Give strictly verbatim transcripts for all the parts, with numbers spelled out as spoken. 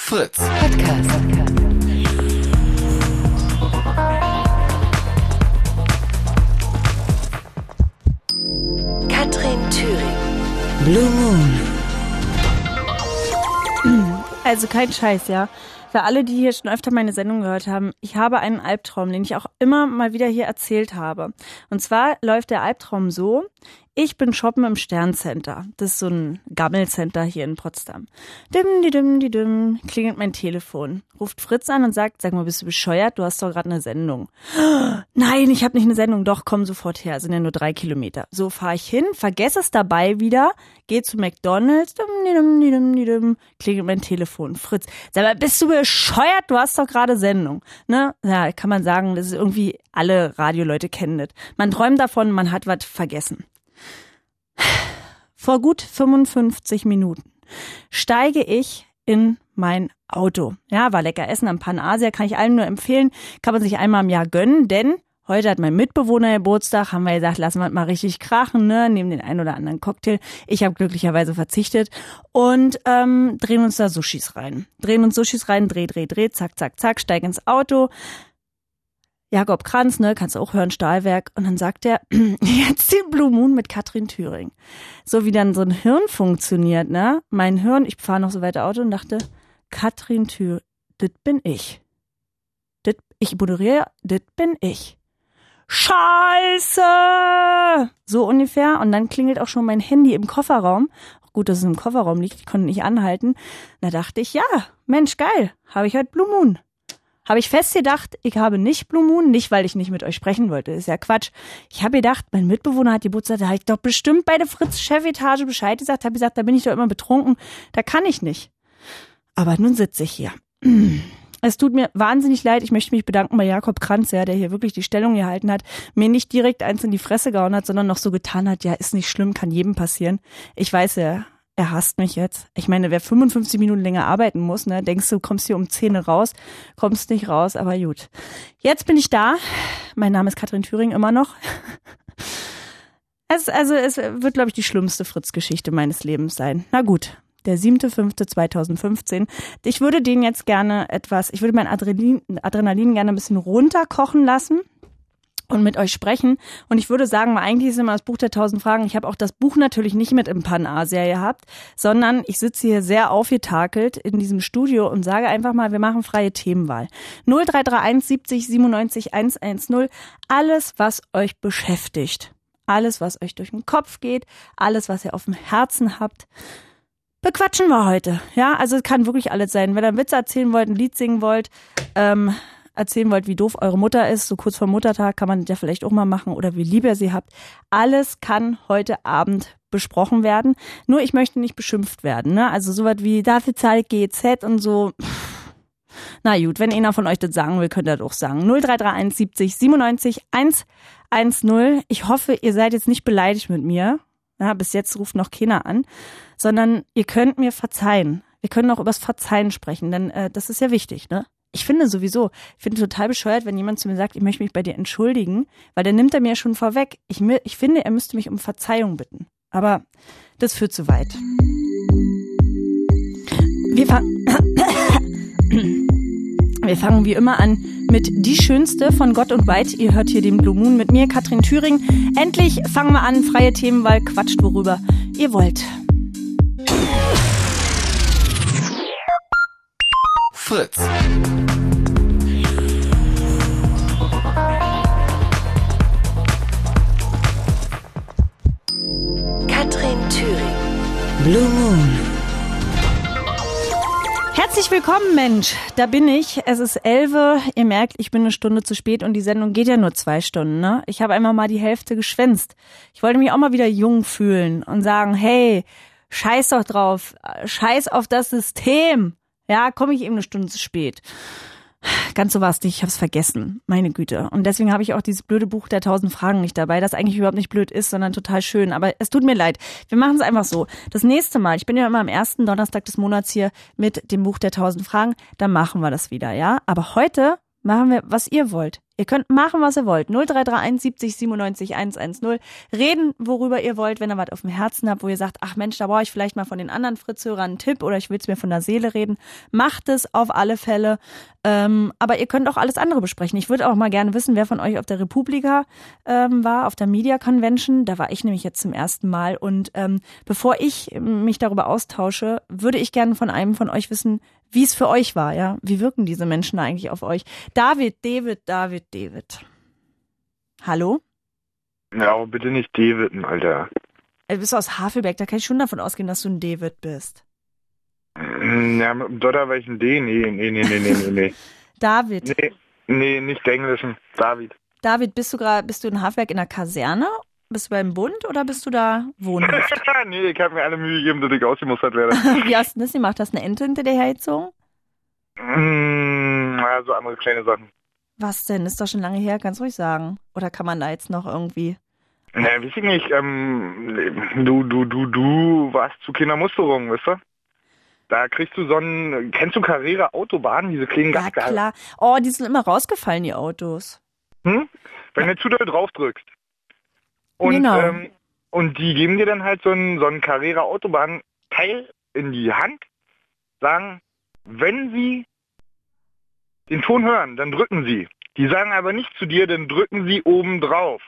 Fritz. Podcast. Katrin Thüring. Blue Moon. Also kein Scheiß, ja. Für alle, die hier schon öfter meine Sendung gehört haben, ich habe einen Albtraum, den ich auch immer mal wieder hier erzählt habe. Und zwar läuft der Albtraum so: Ich bin shoppen im Sterncenter. Das ist so ein Gammelcenter hier in Potsdam. Dim, di, dim, di, dim, klingelt mein Telefon. Ruft Fritz an und sagt: Sag mal, bist du bescheuert? Du hast doch gerade eine Sendung. Nein, ich habe nicht eine Sendung. Doch, komm sofort her. Sind ja nur drei Kilometer. So fahre ich hin, vergesse es dabei wieder, gehe zu McDonald's. Dim, di, dim, di, dim, di, dim, klingelt mein Telefon. Fritz: Sag mal, bist du bescheuert? Du hast doch gerade Sendung. Ne? Ja, kann man sagen, das ist irgendwie, alle Radioleute kennen das. Man träumt davon, man hat was vergessen. Vor gut fünfundfünfzig Minuten steige ich in mein Auto. Ja, war lecker essen am Pan-Asia, kann ich allen nur empfehlen. Kann man sich einmal im Jahr gönnen, denn heute hat mein Mitbewohner Geburtstag, haben wir gesagt, lassen wir es mal richtig krachen, ne, nehmen den einen oder anderen Cocktail. Ich habe glücklicherweise verzichtet und ähm, drehen uns da Sushis rein. Drehen uns Sushis rein, dreh, dreh, dreh, zack, zack, zack, steig ins Auto. Jakob Kranz, ne, kannst du auch hören, Stahlwerk. Und dann sagt er, jetzt die Blue Moon mit Katrin Thüring. So wie dann so ein Hirn funktioniert, ne? Mein Hirn, ich fahre noch so weiter Auto und dachte, Katrin Thüring, das bin ich. Das, ich moderiere, das bin ich. Scheiße! So ungefähr. Und dann klingelt auch schon mein Handy im Kofferraum. Auch gut, dass es im Kofferraum liegt, ich konnte nicht anhalten. Da dachte ich, ja, Mensch, geil, habe ich heute Blue Moon. Habe ich fest gedacht, ich habe nicht Blue Moon, nicht weil ich nicht mit euch sprechen wollte, ist ja Quatsch. Ich habe gedacht, mein Mitbewohner hat Geburtstag, da habe ich doch bestimmt bei der Fritz-Chefetage Bescheid gesagt, habe gesagt, da bin ich doch immer betrunken, da kann ich nicht. Aber nun sitze ich hier. Es tut mir wahnsinnig leid, ich möchte mich bedanken bei Jakob Kranz, ja, der hier wirklich die Stellung gehalten hat, mir nicht direkt eins in die Fresse gehauen hat, sondern noch so getan hat, ja, ist nicht schlimm, kann jedem passieren. Ich weiß ja, er hasst mich jetzt. Ich meine, wer fünfundfünfzig Minuten länger arbeiten muss, ne, denkst du, kommst hier um zehn raus, kommst nicht raus, aber gut. Jetzt bin ich da. Mein Name ist Katrin Thüring, immer noch. Es, also, es wird, glaube ich, die schlimmste Fritz-Geschichte meines Lebens sein. Na gut. Der siebter fünfter zweitausendfünfzehn. Ich würde den jetzt gerne etwas, ich würde mein Adrenalin, Adrenalin gerne ein bisschen runterkochen lassen und mit euch sprechen. Und ich würde sagen, mal eigentlich ist immer das Buch der tausend Fragen. Ich habe auch das Buch natürlich nicht mit im Pan-Asia gehabt, sondern ich sitze hier sehr aufgetakelt in diesem Studio und sage einfach mal, wir machen freie Themenwahl. null drei drei eins siebzig siebenundneunzig hundertzehn. Alles, was euch beschäftigt. Alles, was euch durch den Kopf geht. Alles, was ihr auf dem Herzen habt. Bequatschen wir heute. Ja, also es kann wirklich alles sein. Wenn ihr einen Witz erzählen wollt, ein Lied singen wollt, ähm, erzählen wollt, wie doof eure Mutter ist, so kurz vor Muttertag, kann man das ja vielleicht auch mal machen, oder wie lieb ihr sie habt. Alles kann heute Abend besprochen werden. Nur ich möchte nicht beschimpft werden, ne? Also sowas wie, dafür zahle ich G E Z und so. Na gut, wenn einer von euch das sagen will, könnt ihr das auch sagen. null drei drei eins siebzig siebenundneunzig hundertzehn. Ich hoffe, ihr seid jetzt nicht beleidigt mit mir. Ja, bis jetzt ruft noch keiner an, sondern ihr könnt mir verzeihen. Wir können auch übers Verzeihen sprechen, denn äh, das ist ja wichtig, ne? Ich finde sowieso, ich finde total bescheuert, wenn jemand zu mir sagt, ich möchte mich bei dir entschuldigen, weil dann nimmt er mir schon vorweg. Ich, ich finde, er müsste mich um Verzeihung bitten. Aber das führt zu weit. Wir fangen, wir fangen wie immer an mit Die Schönste von Gott und Weit. Ihr hört hier den Blue Moon mit mir, Katrin Thüring. Endlich fangen wir an, freie Themenwahl, quatscht worüber ihr wollt. Fritz. Katrin Thüring. Blue Moon. Herzlich willkommen, Mensch. Da bin ich. Es ist elf. Ihr merkt, ich bin eine Stunde zu spät und die Sendung geht ja nur zwei Stunden, ne? Ich habe einmal mal die Hälfte geschwänzt. Ich wollte mich auch mal wieder jung fühlen und sagen, hey, scheiß doch drauf. Scheiß auf das System. Ja, komme ich eben eine Stunde zu spät. Ganz so war es nicht, ich habe es vergessen, meine Güte. Und deswegen habe ich auch dieses blöde Buch der tausend Fragen nicht dabei, das eigentlich überhaupt nicht blöd ist, sondern total schön. Aber es tut mir leid, wir machen es einfach so. Das nächste Mal, ich bin ja immer am ersten Donnerstag des Monats hier mit dem Buch der tausend Fragen, dann machen wir das wieder, ja. Aber heute machen wir, was ihr wollt. Ihr könnt machen, was ihr wollt. null drei drei eins siebzig siebenundneunzig hundertzehn. Reden, worüber ihr wollt, wenn ihr was auf dem Herzen habt, wo ihr sagt, ach Mensch, da brauche ich vielleicht mal von den anderen Fritz-Hörern einen Tipp oder ich will es mir von der Seele reden. Macht es auf alle Fälle. Ähm, aber ihr könnt auch alles andere besprechen. Ich würde auch mal gerne wissen, wer von euch auf der Republika ähm, war, auf der Media Convention. Da war ich nämlich jetzt zum ersten Mal. Und ähm, bevor ich mich darüber austausche, würde ich gerne von einem von euch wissen, wie es für euch war, ja. Wie wirken diese Menschen eigentlich auf euch? David, David, David, David. Hallo? Ja, aber bitte nicht David, Alter. Du bist aus Havelberg, da kann ich schon davon ausgehen, dass du ein David bist. Ja, mit dem Dotter war ich ein D. Nee, nee, nee, nee, nee, nee, nee. David. Nee, nee, nicht der Englischen. David. David, bist du gerade, bist du in Havelberg in der Kaserne? Bist du beim Bund oder bist du da wohnhaft? Nee, ich habe mir alle Mühe gegeben, dass ich ausgemustert werde. Wie hast du das gemacht? Hast du eine Ente hinter dir hergezogen? Mm, also andere kleine Sachen. Was denn? Ist doch schon lange her, kannst du ruhig sagen. Oder kann man da jetzt noch irgendwie... Na, weiß ich nicht. Ähm, du, du, du, du warst zu Kindermusterung, weißt du? Da kriegst du so einen... Kennst du Carrera Autobahnen, diese kleinen Ja, Gaster? klar. Oh, die sind immer rausgefallen, die Autos. Hm? Wenn du zu doll drauf drückst. Und, Genau. ähm, und die geben dir dann halt so ein, so ein Carrera Autobahn-Teil in die Hand, sagen, wenn sie den Ton hören, dann drücken sie. Die sagen aber nicht zu dir, dann drücken sie oben drauf.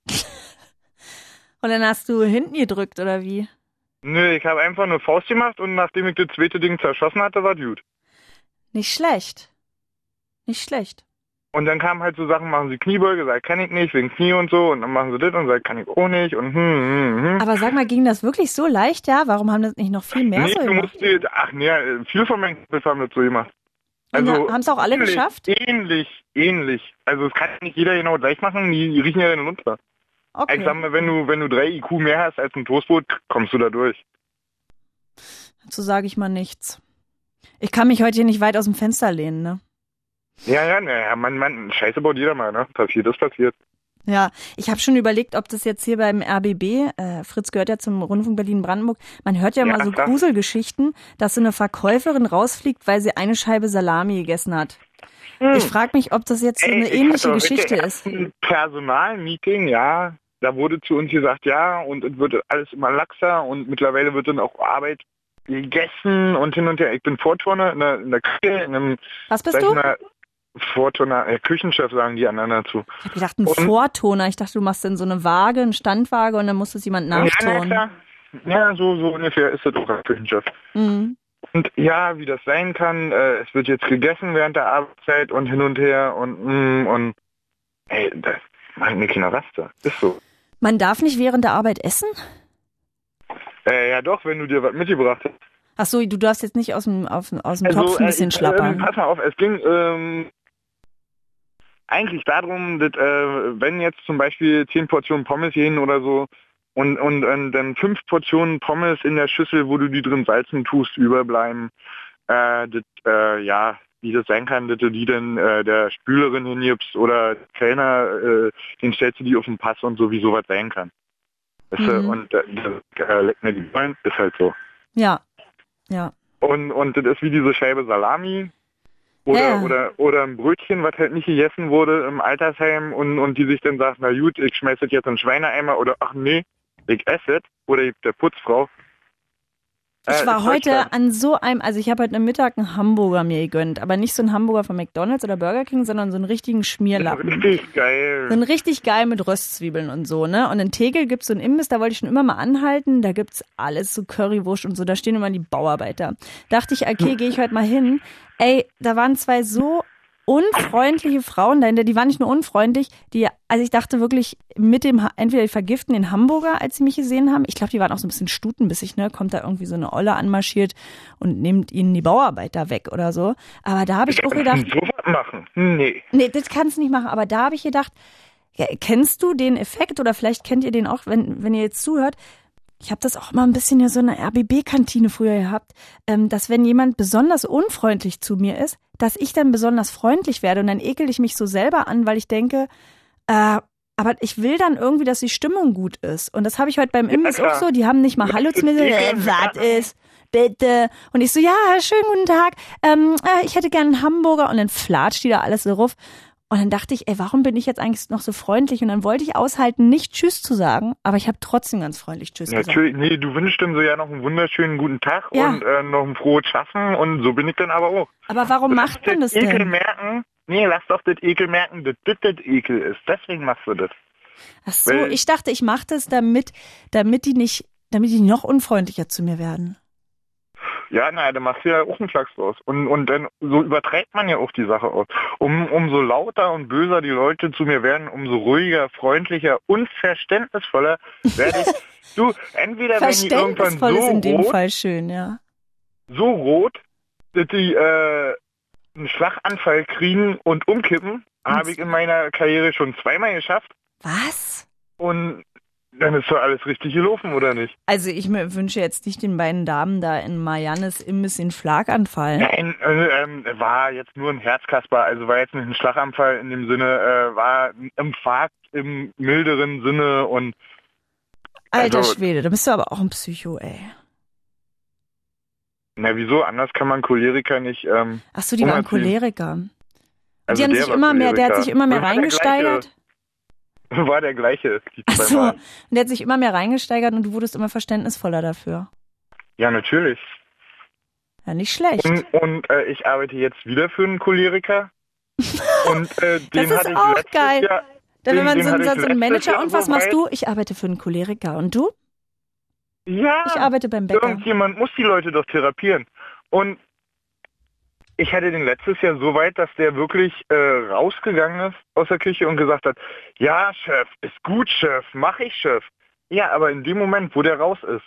Und dann hast du hinten gedrückt, oder wie? Nö, ich habe einfach nur Faust gemacht und nachdem ich das zweite Ding zerschossen hatte, war gut. Nicht schlecht. Nicht schlecht. Und dann kamen halt so Sachen, machen sie Kniebeuge, sag, kann ich nicht, wegen Knie und so. Und dann machen sie das und sag, kann ich auch nicht. Und hm, hm, hm. Aber sag mal, ging das wirklich so leicht, ja? Warum haben das nicht noch viel mehr nee, so du gemacht? musst dir, ach nee, viele von meinen Kumpels haben das so gemacht. Und Also, haben es auch alle ähnlich, geschafft? Ähnlich, ähnlich. Also es kann nicht jeder genau gleich machen, die, die riechen ja dann runter. Okay. Ich sag mal, wenn du, wenn du drei I Q mehr hast als ein Toastbrot, kommst du da durch. Dazu sage ich mal nichts. Ich kann mich heute hier nicht weit aus dem Fenster lehnen, ne? Ja, ja, naja, man, man, Scheiße baut jeder mal, ne? Passiert ist passiert. Ja, ich habe schon überlegt, ob das jetzt hier beim R B B, äh, Fritz gehört ja zum Rundfunk Berlin-Brandenburg, man hört ja, Ja, mal so klar. Gruselgeschichten, dass so eine Verkäuferin rausfliegt, weil sie eine Scheibe Salami gegessen hat. Hm. Ich frage mich, ob das jetzt so Ey, eine ich ähnliche hatte heute Geschichte erst ist. ein Personalmeeting, ja, da wurde zu uns gesagt, ja, und es wird alles immer laxer und mittlerweile wird dann auch Arbeit gegessen und hin und her. Ich bin Vorturner in der, in der Küche, in einem, Was bist sag ich du? mal, Vorturner, äh, Küchenchef sagen die anderen dazu. Ich habe gedacht, ein Und- Vortoner. Ich dachte, du machst dann so eine Waage, eine Standwaage und dann muss es jemand Ja, na nachturnen. klar. Ja, so, so ungefähr ist das auch als Küchenchef. Mhm. Und ja, wie das sein kann, äh, es wird jetzt gegessen während der Arbeitszeit und hin und her und mm, und ey, das machen mir keine Raster. Ist so. Man darf nicht während der Arbeit essen? Äh, ja doch, wenn du dir was mitgebracht hast. Ach so, du darfst jetzt nicht aus dem, auf, aus dem Topf ein bisschen äh, schlappern. Äh, pass mal auf, es ging ähm, eigentlich darum, dass, äh, wenn jetzt zum Beispiel zehn Portionen Pommes gehen oder so und, und, und dann fünf Portionen Pommes in der Schüssel, wo du die drin salzen tust, überbleiben, äh, das, äh, ja, wie das sein kann, dass du die dann äh, der Spülerin hingibst oder Kellner, äh, den stellst du die auf den Pass und so, wie sowas sein kann. Weißt du? Mhm. Und äh, das äh, leckt mir die Beine, ist halt so. Ja, ja. Und, und das ist wie diese Scheibe Salami oder, Ja. oder, oder ein Brötchen, was halt nicht gegessen wurde im Altersheim und, und die sich dann sagt, na gut, ich schmeiß das jetzt in den Schweineeimer oder ach nee, ich esse es oder ich der Putzfrau. Ich Äh, war ist heute Deutschland. an so einem, also ich habe heute Mittag einen Hamburger mir gegönnt, aber nicht so einen Hamburger von McDonald's oder Burger King, sondern so einen richtigen Schmierlappen. Richtig geil. So einen richtig geil mit Röstzwiebeln und so, ne? Und in Tegel gibt's so einen Imbiss, da wollte ich schon immer mal anhalten, da gibt's alles, so Currywurst und so, da stehen immer die Bauarbeiter. Dachte ich, okay, gehe ich heute mal hin. Ey, da waren zwei so unfreundliche Frauen dahinter, die waren nicht nur unfreundlich, die, also ich dachte wirklich, mit dem, entweder die vergiften den Hamburger, als sie mich gesehen haben, ich glaube, die waren auch so ein bisschen stutenbissig, ne, kommt da irgendwie so eine Olle anmarschiert und nimmt ihnen die Bauarbeiter weg oder so, aber da habe ich auch gedacht, So was machen? Nee. nee, das kannst du nicht machen, aber da habe ich gedacht, ja, kennst du den Effekt oder vielleicht kennt ihr den auch, wenn, wenn ihr jetzt zuhört, ich habe das auch mal ein bisschen ja so in einer R B B-Kantine früher gehabt, ähm, dass wenn jemand besonders unfreundlich zu mir ist, dass ich dann besonders freundlich werde und dann ekel ich mich so selber an, weil ich denke, äh, aber ich will dann irgendwie, dass die Stimmung gut ist. Und das habe ich heute beim Imbiss klar. auch so, die haben nicht mal Hallo zu mir gesagt, äh, was ist, bitte. Und ich so, ja, schönen guten Tag, ähm, äh, ich hätte gerne einen Hamburger und dann flatscht die da alles so ruf. Und dann dachte ich, ey, warum bin ich jetzt eigentlich noch so freundlich? Und dann wollte ich aushalten, nicht Tschüss zu sagen, aber ich habe trotzdem ganz freundlich Tschüss Natürlich, gesagt. nee, du wünschst ihm so ja noch einen wunderschönen guten Tag Ja. und äh, noch ein frohes Schaffen und so bin ich dann aber auch. Aber warum Du macht lass man das Ekel denn? merken, nee, lass doch das Ekel merken, dass das das Ekel ist. Deswegen machst du das. Ach so, Weil- ich dachte, ich mache das, damit, damit die nicht, damit die noch unfreundlicher zu mir werden. Ja, naja, dann machst du ja auch einen Flachs draus. Und, und dann so überträgt man ja auch die Sache aus. Um, umso lauter und böser die Leute zu mir werden, umso ruhiger, freundlicher und verständnisvoller werde ich. Du, entweder wenn die irgendwann so Verständnisvoll ist in dem rot, Fall schön, ja. so rot, dass die äh, einen Schlaganfall kriegen und umkippen, habe ich in meiner Karriere schon zweimal geschafft. Was? Und dann ist doch alles richtig gelaufen, oder nicht? Also ich mir wünsche jetzt nicht den beiden Damen da in Mariannes Imbiss den Schlaganfall. Nein, äh, ähm, war jetzt nur ein Herzkasper, also war jetzt nicht ein Schlaganfall in dem Sinne, äh, war ein Infarkt im milderen Sinne und Alter also- Schwede, da bist du aber auch ein Psycho, ey. na wieso, anders kann man Choleriker nicht, ähm, Ach so, die waren umerziehen. Choleriker. Also die haben der sich war immer mehr, der hat Choleriker. sich immer mehr War der reingesteigert. gleiche- War der gleiche, die Ach so, zweimal. und der hat sich immer mehr reingesteigert und du wurdest immer verständnisvoller dafür. Ja, natürlich. Ja, nicht schlecht. Und, und äh, ich arbeite jetzt wieder für einen Choleriker. und äh, den Das ist hatte ich auch letztes geil. Jahr, Dann wenn den- man den so, hatte ich so, so ein letztes Manager, Jahr und was machst soweit. du? Ich arbeite für einen Choleriker. Und du? Ja, Ich arbeite beim Bäcker. irgendjemand muss die Leute doch therapieren. Und ich hatte den letztes Jahr so weit, dass der wirklich äh, rausgegangen ist aus der Küche und gesagt hat, ja, Chef, ist gut, Chef, mach ich, Chef. Ja, aber in dem Moment, wo der raus ist,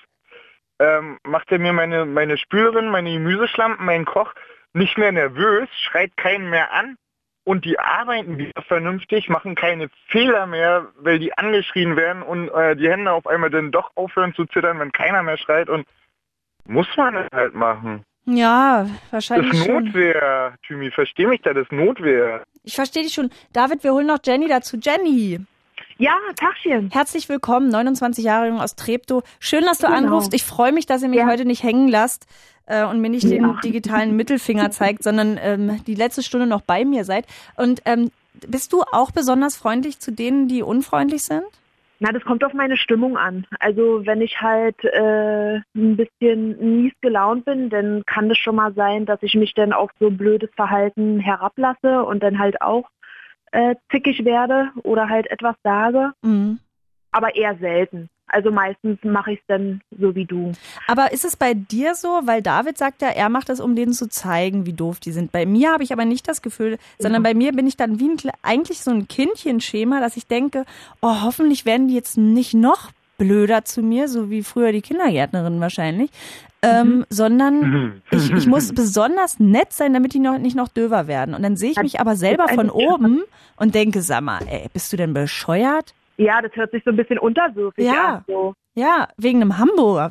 ähm, macht er mir meine, meine Spülerin, meine Gemüseschlampen, meinen Koch nicht mehr nervös, schreit keinen mehr an und die arbeiten wieder vernünftig, machen keine Fehler mehr, weil die angeschrien werden und äh, die Hände auf einmal dann doch aufhören zu zittern, wenn keiner mehr schreit und muss man das halt machen. Ja, Das wahrscheinlich ist schon. Notwehr, Thymi, versteh mich da, das ist Notwehr. Ich verstehe dich schon. David, wir holen noch Jenny dazu. Jenny, Ja, Tagchen. herzlich willkommen, neunundzwanzig Jahre jung aus Treptow. Schön, dass du Genau. anrufst. Ich freue mich, dass ihr mich Ja. heute nicht hängen lasst äh, und mir nicht den Ja. digitalen Mittelfinger zeigt, sondern ähm, die letzte Stunde noch bei mir seid. Und ähm, bist du auch besonders freundlich zu denen, die unfreundlich sind? Na, das kommt auf meine Stimmung an. Also wenn ich halt äh, ein bisschen mies gelaunt bin, dann kann es schon mal sein, dass ich mich dann auf so blödes Verhalten herablasse und dann halt auch äh, zickig werde oder halt etwas sage. Mhm. Aber eher selten. Also meistens mache ich es dann so wie du. Aber ist es bei dir so, weil David sagt ja, er macht das, um denen zu zeigen, wie doof die sind. Bei mir habe ich aber nicht das Gefühl, sondern bei mir bin ich dann wie ein, Kle- eigentlich so ein Kindchenschema, dass ich denke, oh, hoffentlich werden die jetzt nicht noch blöder zu mir, so wie früher die Kindergärtnerin wahrscheinlich, ähm, sondern ich, ich muss besonders nett sein, damit die noch nicht noch döver werden. Und dann sehe ich mich aber selber von oben und denke, sag mal, ey, bist du denn bescheuert? Ja, das hört sich so ein bisschen unterwürfig Ja. an. So. Ja, wegen einem Hamburger.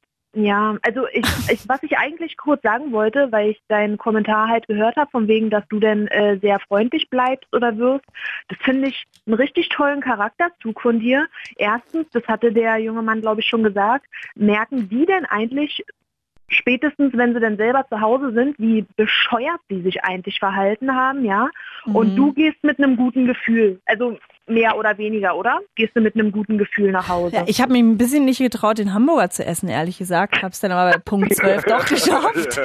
Ja, also ich, ich, was ich eigentlich kurz sagen wollte, weil ich deinen Kommentar halt gehört habe, von wegen, dass du denn äh, sehr freundlich bleibst oder wirst, das finde ich einen richtig tollen Charakterzug von dir. Erstens, das hatte der junge Mann, glaube ich, schon gesagt, merken die denn eigentlich spätestens, wenn sie dann selber zu Hause sind, wie bescheuert sie sich eigentlich verhalten haben, ja? Und Mhm. du gehst mit einem guten Gefühl, also mehr oder weniger, oder? Gehst du mit einem guten Gefühl nach Hause? Ja, ich habe mich ein bisschen nicht getraut, den Hamburger zu essen, ehrlich gesagt. Habe es dann aber bei Punkt zwölf doch geschafft.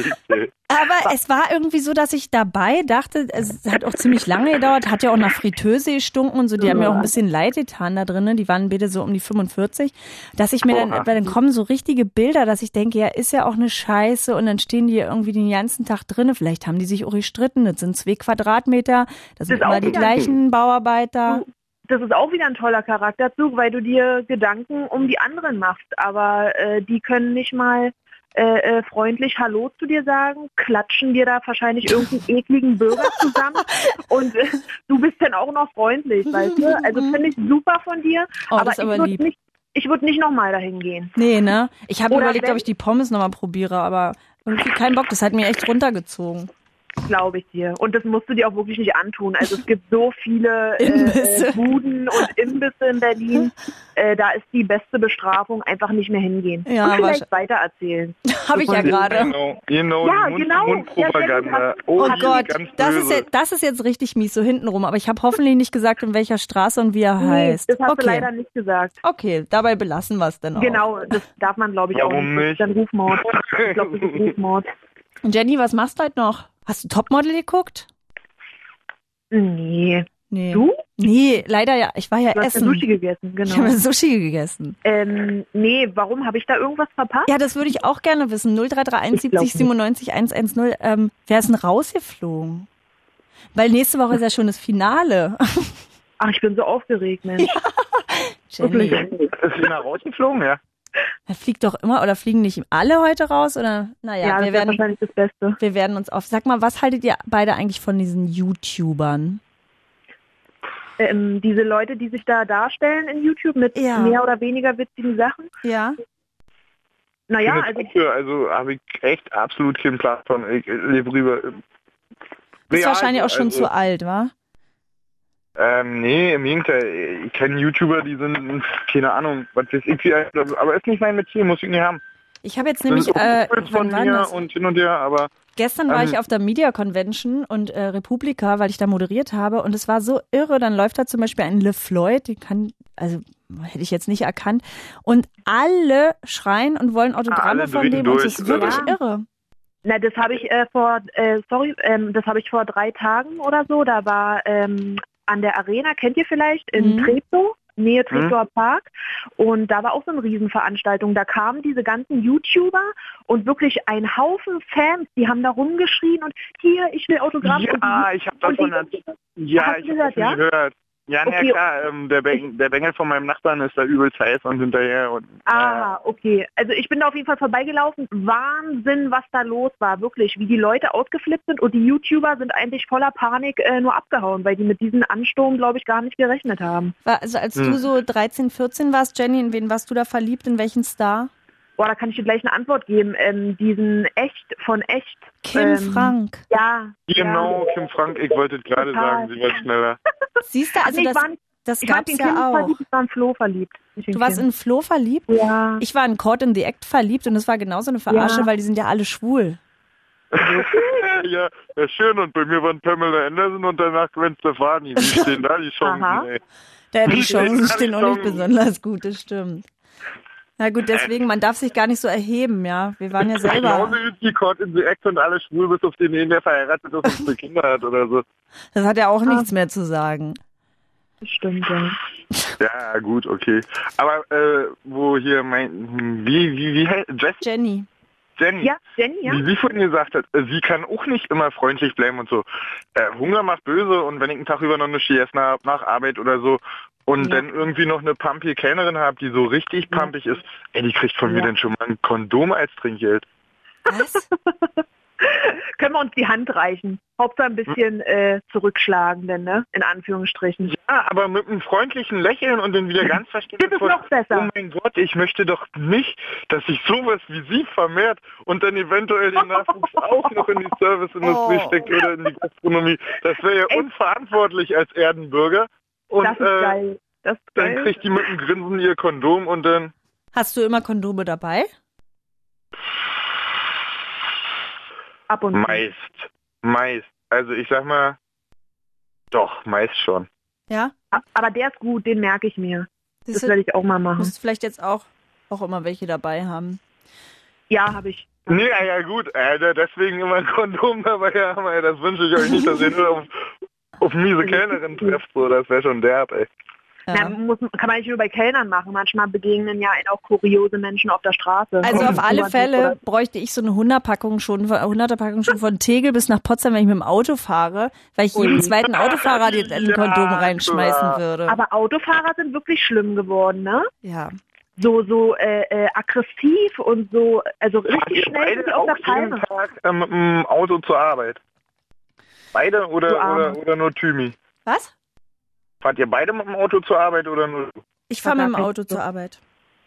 Aber es war irgendwie so, dass ich dabei dachte, es hat auch ziemlich lange gedauert, hat ja auch nach Fritteuse gestunken und so, die haben mir auch ein bisschen leid getan da drinnen, die waren beide so um die fünfundvierzig, dass ich mir dann, weil dann kommen so richtige Bilder, dass ich denke, ja, ist ja auch eine Scheiße und dann stehen die irgendwie den ganzen Tag drinnen, vielleicht haben die sich auch gestritten, das sind zwei Quadratmeter, das sind Das ist immer auch die wieder gleichen Bauarbeiter. Das ist auch wieder ein toller Charakterzug, weil du dir Gedanken um die anderen machst. Aber äh, die können nicht mal äh, äh, freundlich Hallo zu dir sagen, klatschen dir da wahrscheinlich irgendeinen ekligen Bürger zusammen und äh, du bist dann auch noch freundlich, weißt du? Also finde ich super von dir. Oh, aber das ist aber ich würde lieb. nicht, ich würde nicht nochmal dahin gehen. Nee, ne? Ich habe Oder überlegt, wenn- ob ich die Pommes nochmal probiere, aber irgendwie kein Bock, das hat mir echt runtergezogen. Glaube ich dir. Und das musst du dir auch wirklich nicht antun. Also es gibt so viele Imbisse. äh, Buden und Imbisse in Berlin. Äh, da ist die beste Bestrafung einfach nicht mehr hingehen. Ja, und vielleicht wahrsch- weitererzählen. Habe ich ja gerade. Genau, genau, Ja, die Mund genau. Mundpropaganda. Ja, Oh die ist Gott, ganz das ist, böse. jetzt, das ist jetzt richtig mies, so hintenrum. Aber ich habe hoffentlich nicht gesagt, in welcher Straße und wie er Nee, heißt. das hast okay. du leider nicht gesagt. Okay, dabei belassen wir es dann auch. Genau, das darf man glaube ich auch Warum nicht. nicht? Das ist dann Rufmord. Ich glaube, das ist Rufmord. Und Jenny, was machst du heute noch? Hast du Topmodel geguckt? Nee. Nee. Du? Nee, leider ja. Ich war ja Du hast ja essen. Sushi gegessen, Ich habe genau. Sushi gegessen. Ähm, nee, warum? Habe ich da irgendwas verpasst? Ja, das würde ich auch gerne wissen. null drei drei eins Ich glaub siebzig siebenundneunzig hundertzehn. Ähm, wer ist denn rausgeflogen? Weil nächste Woche ist ja schon das Finale. Ach, ich bin so aufgeregt, Mensch. Jenny, Ist Lena rausgeflogen, ja? er fliegt doch immer, oder fliegen nicht alle heute raus? Oder, naja, Ja, das wir, wäre werden, wahrscheinlich das Beste. wir werden uns auf. Sag mal, was haltet ihr beide eigentlich von diesen YouTubern? Ähm, diese Leute, die sich da darstellen in YouTube mit Ja. mehr oder weniger witzigen Sachen. Ja? Naja, Finde also Dafür, also habe ich echt absolut keinen Plan von. Ich lebe rüber. Ist wahrscheinlich auch schon also, zu alt, wa? Ähm, nee, im Gegenteil. Ich kenne YouTuber, die sind, keine Ahnung, was weiß ich, wie alt, aber ist nicht mein Metier, muss ich nicht haben. Ich habe jetzt Das nämlich, sind äh, Kumpels von wann war mir das? und hin und her, aber Gestern war Ähm, ich auf der Media Convention und äh, Republika, weil ich da moderiert habe und es war so irre. Dann läuft da zum Beispiel ein LeFloid, den kann, also hätte ich jetzt nicht erkannt. Und alle schreien und wollen Autogramme alle von drehen dem und es durch, ist wirklich oder? irre. Na, das habe ich äh, vor, äh, sorry, ähm, das habe ich vor drei Tagen oder so. Da war ähm, an der Arena, kennt ihr vielleicht, in Mhm. Treptow, Nähe Treptower Park. Und da war auch so eine Riesenveranstaltung. Da kamen diese ganzen YouTuber und wirklich ein Haufen Fans, die haben da rumgeschrien und hier, ich will Autogramm. ja, und, ich habe und davon die- ja, Hast ich du habe gehört, davon ja? gehört. Ja, na Okay. ja, klar, ähm, der, Beng, der Bengel von meinem Nachbarn ist da übelst heiß und hinterher und Aha, okay. Also ich bin da auf jeden Fall vorbeigelaufen. Wahnsinn, was da los war. Wirklich, wie die Leute ausgeflippt sind und die YouTuber sind eigentlich voller Panik äh, nur abgehauen, weil die mit diesem Ansturm, glaube ich, gar nicht gerechnet haben. War, also als Hm. du so dreizehn, vierzehn warst, Jenny, in wen warst du da verliebt? In welchen Star? Boah, da kann ich dir gleich eine Antwort geben. Ähm, diesen Echt von Echt. Kim ähm, Frank. Ja. genau, Kim Frank, ich wollte es gerade Total. sagen, sie war schneller. Siehst du, Ja. also Nee, ich das, war nicht, das ich war gab's in Kim ja auch. verliebt, ich war in Flo verliebt. Nicht Du warst Kim. in Flo verliebt? Ja. Ich war in Caught in the Act verliebt und es war genauso eine Verarsche, Ja. weil die sind ja alle schwul. ja, ja, schön. Und bei mir waren Pamela Anderson und danach Gwen Stefani. Wie stehen da die Chancen, Aha. ey? Da, die Wie Chancen stehen da die stehen auch nicht Chancen? besonders gut, das stimmt. Na gut, deswegen, man darf sich gar nicht so erheben, ja. Wir waren ja selber, Genauso wie die Caught in the Act und alle schwul, bis auf den, der verheiratet ist und zwei Kinder hat oder so. das hat ja auch nichts mehr zu sagen. Das stimmt, ja. Ja, gut, okay. Aber äh, wo hier mein, wie, wie, wie heißt, Jess, Jenny. Jenny, Ja, Jenny, ja? wie sie vorhin gesagt hat, äh, sie kann auch nicht immer freundlich bleiben und so. Äh, Hunger macht böse und wenn ich einen Tag über noch eine gegessen habe, nach Arbeit oder so, und Ja. dann irgendwie noch eine pumpige Kellnerin habe, die so richtig Ja. pumpig ist, ey, die kriegt von mir Ja. dann schon mal ein Kondom als Trinkgeld. Was? Können wir uns die Hand reichen. Hauptsache ein bisschen äh, zurückschlagen, denn, ne? In Anführungsstrichen. Ja, aber mit einem freundlichen Lächeln und dann wieder ganz Das ist verständnisvoll. noch besser. Oh mein Gott, ich möchte doch nicht, dass sich sowas wie sie vermehrt und dann eventuell den Nachwuchs auch noch in die Serviceindustrie Oh. steckt oder in die Gastronomie. Das wäre ja Ey. unverantwortlich als Erdenbürger. Und Das ist äh, geil. Das ist dann geil. kriegt die mit dem Grinsen ihr Kondom und dann Hast du immer Kondome dabei? Ab und zu. meist. Meist. Also ich sag mal, doch, meist schon. Ja? Aber der ist gut, den merke ich mir. Das Siehst du, werde ich auch mal machen. musst vielleicht jetzt auch, auch immer welche dabei haben. Ja, habe ich. Nee, ja, ja gut, äh, deswegen immer ein Kondom dabei haben, ey, das wünsche ich euch nicht, dass ihr nur auf, auf miese Kellnerin trefft, so, das wäre schon derb, ey. Ja. Na, muss, kann man nicht nur bei Kellnern machen. Manchmal begegnen ja auch kuriose Menschen auf der Straße. Also auf alle Oder- Fälle bräuchte ich so eine Hundertpackung schon, hunderter Packung schon von Tegel bis nach Potsdam, wenn ich mit dem Auto fahre, weil ich jedem Ui. zweiten Autofahrer die- ein Ja, Kondom reinschmeißen klar. würde. Aber Autofahrer sind wirklich schlimm geworden, ne? Ja. So, so äh, äh, aggressiv und so, also Fahrt richtig ihr schnell sind beide die auf auch der jeden Palme. Tag äh, mit dem Auto zur Arbeit? Beide oder, Du Arme. oder, oder nur Thymi? Was? Fahrt ihr beide mit dem Auto zur Arbeit oder nur du? Ich fahre mit dem gar kein Auto zur Arbeit.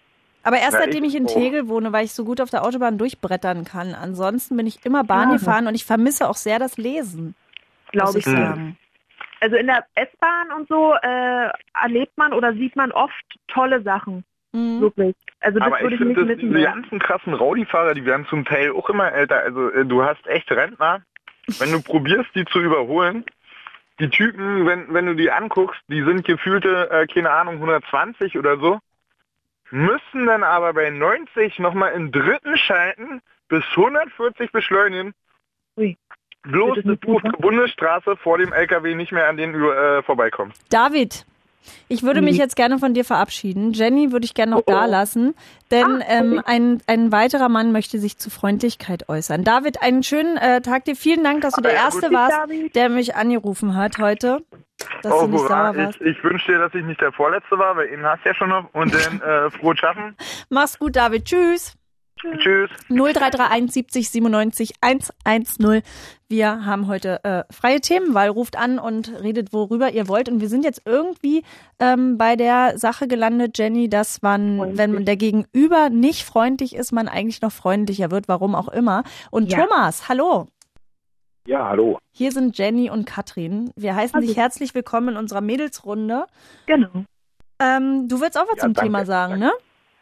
Aber erst Na, seitdem ich in auch. Tegel wohne, weil ich so gut auf der Autobahn durchbrettern kann. Ansonsten bin ich immer Bahn Ja. gefahren und ich vermisse auch sehr das Lesen. Glaube muss ich ich. sagen. Also in der S-Bahn und so äh, erlebt man oder sieht man oft tolle Sachen. Mhm. Wirklich. Also das Aber würde ich ich nicht finde, missen diese wollen. ganzen krassen Rowdy-Fahrer, die werden zum Teil auch immer älter. Also äh, du hast echt Rentner. Wenn du probierst, die zu überholen, die Typen, wenn, wenn du die anguckst, die sind gefühlte, äh, keine Ahnung, hundertzwanzig oder so, müssen dann aber bei neunzig nochmal in dritten schalten, bis hundertvierzig beschleunigen. Ui. Bloß Das ist dass nicht du auf gut, der Bundesstraße vor dem L K W nicht mehr an denen äh, vorbeikommst. David, ich würde mich Mhm. jetzt gerne von dir verabschieden. Jenny würde ich gerne noch Oh, oh. da lassen, denn Ah, ähm, ein, ein weiterer Mann möchte sich zu Freundlichkeit äußern. David, einen schönen äh, Tag dir. Vielen Dank, dass du der ja, Erste gut, warst, David. der mich angerufen hat heute. Dass Oh, du nicht hurra, sauer warst. ich, ich wünsche dir, dass ich nicht der Vorletzte war, weil ihn hast du ja schon noch. Und dann äh, frohes Schaffen. Mach's gut, David. Tschüss. Tschüss. null drei drei eins siebzig siebenundneunzig hundertzehn. Wir haben heute äh, freie Themenwahl. Ruft an und redet, worüber ihr wollt. Und wir sind jetzt irgendwie ähm, bei der Sache gelandet, Jenny, dass man, Freundlich. wenn der Gegenüber nicht freundlich ist, man eigentlich noch freundlicher wird, warum auch immer. Und Ja. Thomas, hallo. Ja, hallo. Hier sind Jenny und Katrin. Wir heißen Hallo. dich herzlich willkommen in unserer Mädelsrunde. Genau. Ähm, du willst auch was Ja, zum danke, Thema sagen, danke. ne?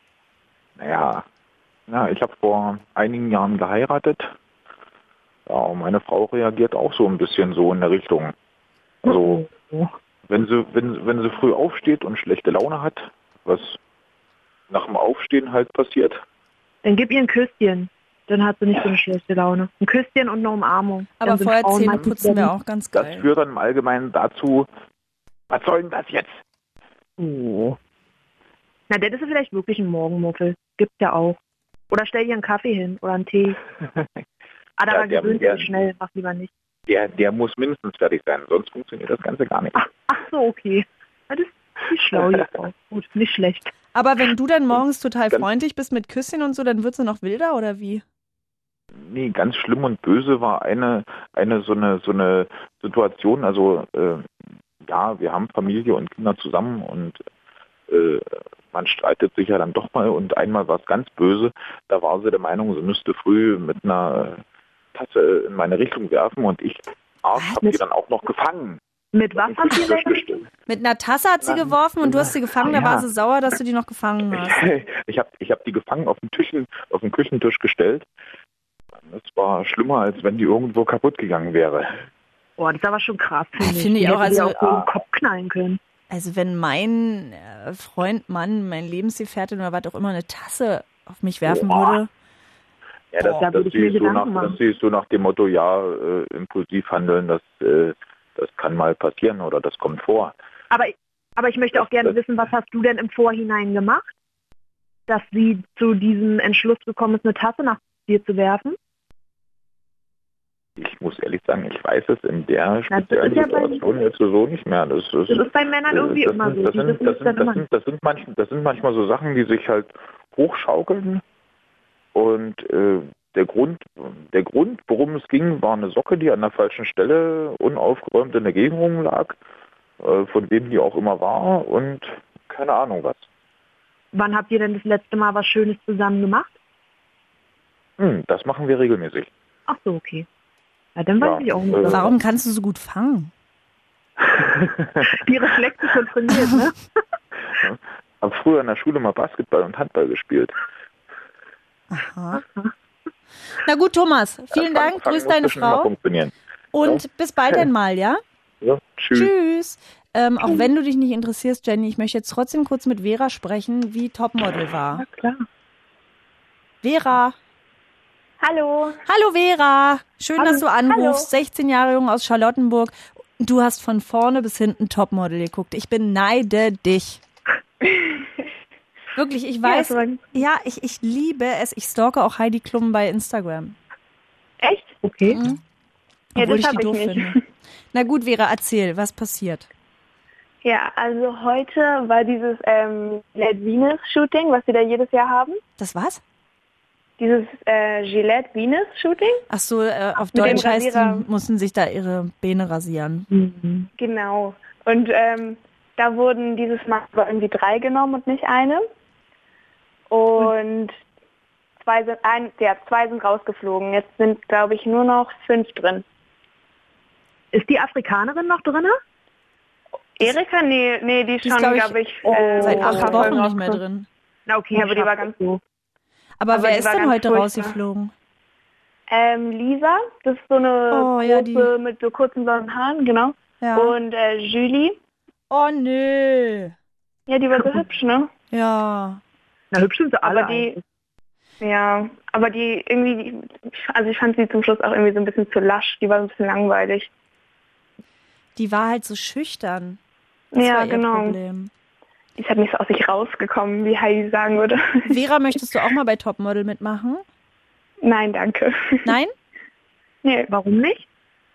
Naja, ja, ich habe vor einigen Jahren geheiratet. Ja, und meine Frau reagiert auch so ein bisschen so in der Richtung. Also, wenn sie, wenn, wenn sie früh aufsteht und schlechte Laune hat, was nach dem Aufstehen halt passiert. Dann gib ihr ein Küsschen. Dann hat sie nicht so eine schlechte Laune. Ein Küsschen und eine Umarmung. Aber Dann sind vorher Frauen Zähne meistens putzen sehr wir auch ganz Das geil. führt dann im Allgemeinen dazu, was soll denn das jetzt? Oh. Na, das ist vielleicht wirklich ein Morgenmuffel. Gibt's ja auch. Oder stell ihr einen Kaffee hin oder einen Tee. Ah, daran der- gewöhnt der- ihr sich schnell. Mach lieber nicht. Der, der muss mindestens fertig sein, sonst funktioniert das Ganze gar nicht. Ach, ach so, okay. Na, das ist nicht schlau jetzt auch. Gut, nicht schlecht. Aber wenn du dann morgens total Dann- freundlich bist mit Küsschen und so, dann wird sie noch wilder oder wie? Nee, ganz schlimm und böse war eine, eine so eine so eine Situation, also äh, ja, wir haben Familie und Kinder zusammen und äh, man streitet sich ja dann doch mal und einmal war es ganz böse, da war sie der Meinung, sie müsste früh mit einer Tasse in meine Richtung werfen und ich Arsch habe sie dann auch noch gefangen. Mit was Auf den hat sie denn? Tisch gestellt. Mit einer Tasse hat sie Na, geworfen und du hast sie gefangen, da ja. war sie sauer, dass du die noch gefangen hast. Ich habe ich hab die gefangen auf den, Tischen, auf den Küchentisch gestellt. Das war schlimmer, als wenn die irgendwo kaputt gegangen wäre. Boah, das ist aber schon krass, finde ich. Finde ich Die auch, hätte sie also- auch so im Kopf knallen können. Also wenn mein äh, Freund, Mann, mein Lebensgefährtin oder was auch immer eine Tasse auf mich werfen Boah. würde, Ja, dass, Boah, da dass, würde ich mir sie so nach, Gedanken machen. dass sie so nach dem Motto, ja, äh, impulsiv handeln, das, äh, das kann mal passieren oder das kommt vor. Aber, aber ich möchte auch gerne Das- wissen, was hast du denn im Vorhinein gemacht, dass sie zu diesem Entschluss gekommen ist, eine Tasse nach dir zu werfen? Ich muss ehrlich sagen, ich weiß es in der das ist speziellen ja bei- Situation jetzt so nicht mehr. Das ist, Das ist bei Männern irgendwie das immer sind, so. das Die sind, wissen das es sind, dann das immer. sind, das sind manch, das sind manchmal so Sachen, die sich halt hochschaukeln. Und äh, der Grund, der Grund, worum es ging, war eine Socke, die an der falschen Stelle unaufgeräumt in der Gegend rumlag, äh, von wem die auch immer war und keine Ahnung was. Wann habt ihr denn das letzte Mal was Schönes zusammen gemacht? Hm, das machen wir regelmäßig. Ach so, okay. Ja, dann weiß Ja, ich auch nicht. äh, warum kannst du so gut fangen? Die Reflexe schon trainiert, ne? Hab früher in der Schule mal Basketball und Handball gespielt. Aha. Na gut, Thomas, vielen Ja, Dank, Fangen grüß muss deine bestimmt immer Frau funktionieren. und bis bald einmal, ja? Ja, tschüss. Tschüss. Ähm, auch wenn du dich nicht interessierst, Jenny, ich möchte jetzt trotzdem kurz mit Vera sprechen, wie Topmodel war. Ja, klar. Vera. Hallo. Hallo Vera. Schön, Hallo. dass du anrufst. Hallo. sechzehn Jahre jung aus Charlottenburg. Du hast von vorne bis hinten Topmodel geguckt. Ich beneide dich. Wirklich, ich weiß, Ja, so- ja, ich, ich liebe es. Ich stalke auch Heidi Klum bei Instagram. Echt? Okay. Mhm. Ja, Obwohl das ich die hab ich doof nicht. finde. Na gut, Vera, erzähl, was passiert? Ja, also heute war dieses ähm, Gillette Venus Shooting, was wir da jedes Jahr haben. Das was? Dieses äh, Gillette Venus Shooting. Ach so, äh, auf Mit dem Deutsch heißt, Rasierer. die mussten sich da ihre Beine rasieren. Mhm. Genau. Und ähm, da wurden dieses Mal aber irgendwie drei genommen und nicht eine. Und zwei sind, ein, ja, zwei sind rausgeflogen. Jetzt sind, glaube ich, nur noch fünf drin. Ist die Afrikanerin noch drin? Erika? Nee, nee, die ist Die schon, ist, glaub ich, glaube ich, oh, äh, Seit vor ein acht paar Wochen Folgen nicht mehr rausgekommen. drin. Na okay, Ja, aber die schafft war das ganz so. Aber, Aber wer die ist war denn ganz heute furchtbar. rausgeflogen? Ähm, Lisa, das ist so eine Oh, große ja, die- mit so kurzen blonden Haaren, genau. Ja. Und äh, Julie, Oh, nö. ja, die war so hübsch, ne? Ja. Na, hübsch sind sie alle Aber die, eigentlich. ja, aber die irgendwie, also ich fand sie zum Schluss auch irgendwie so ein bisschen zu lasch. Die war so ein bisschen langweilig. Die war halt so schüchtern. Das Ja, war ihr genau. Problem. Die ist halt nicht so aus sich rausgekommen, wie Heidi sagen würde. Vera, möchtest du auch mal bei Topmodel mitmachen? Nein, danke. Nein? Nee, Warum nicht?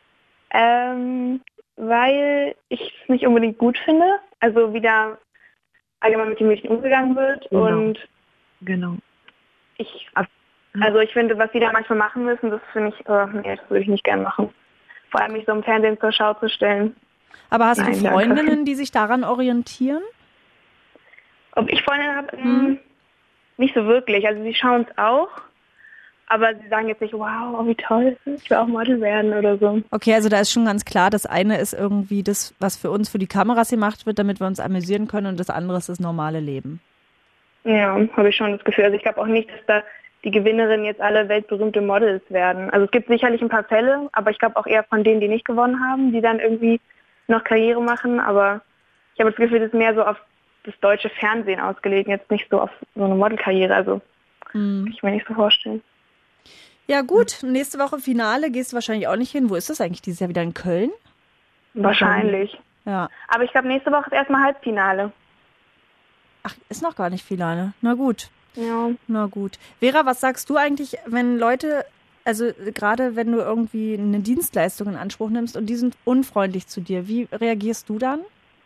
ähm, weil ich es nicht unbedingt gut finde. Also wie da allgemein mit den Mädchen umgegangen wird. Genau. Und Genau. ich, Ab- also ich finde, was die da manchmal machen müssen, das finde ich, äh, nee, das würde ich nicht gern machen. Vor allem mich so im Fernsehen zur Schau zu stellen. Aber hast Nein, du danke. Freundinnen, die sich daran orientieren? Ob ich Freundinnen habe? Hm. Nicht so wirklich. Also sie schauen es auch. Aber sie sagen jetzt nicht, wow, oh, wie toll, ich will auch Model werden oder so. Okay, also da ist schon ganz klar, das eine ist irgendwie das, was für uns für die Kameras gemacht wird, damit wir uns amüsieren können, und das andere ist das normale Leben. Ja, habe ich schon das Gefühl. Also ich glaube auch nicht, dass da die Gewinnerinnen jetzt alle weltberühmte Models werden. Also es gibt sicherlich ein paar Fälle, aber ich glaube auch eher von denen, die nicht gewonnen haben, die dann irgendwie noch Karriere machen. Aber ich habe das Gefühl, das ist mehr so auf das deutsche Fernsehen ausgelegt, jetzt nicht so auf so eine Modelkarriere. Also Mhm. kann ich mir nicht so vorstellen. Ja gut, nächste Woche Finale, gehst du wahrscheinlich auch nicht hin. Wo ist das eigentlich dieses Jahr wieder, in Köln? Wahrscheinlich. Ja. Aber ich glaube, nächste Woche ist erstmal Halbfinale. Ach, ist noch gar nicht Finale. Na gut, Ja. na gut. Vera, was sagst du eigentlich, wenn Leute, also äh, gerade wenn du irgendwie eine Dienstleistung in Anspruch nimmst und die sind unfreundlich zu dir, wie reagierst du dann?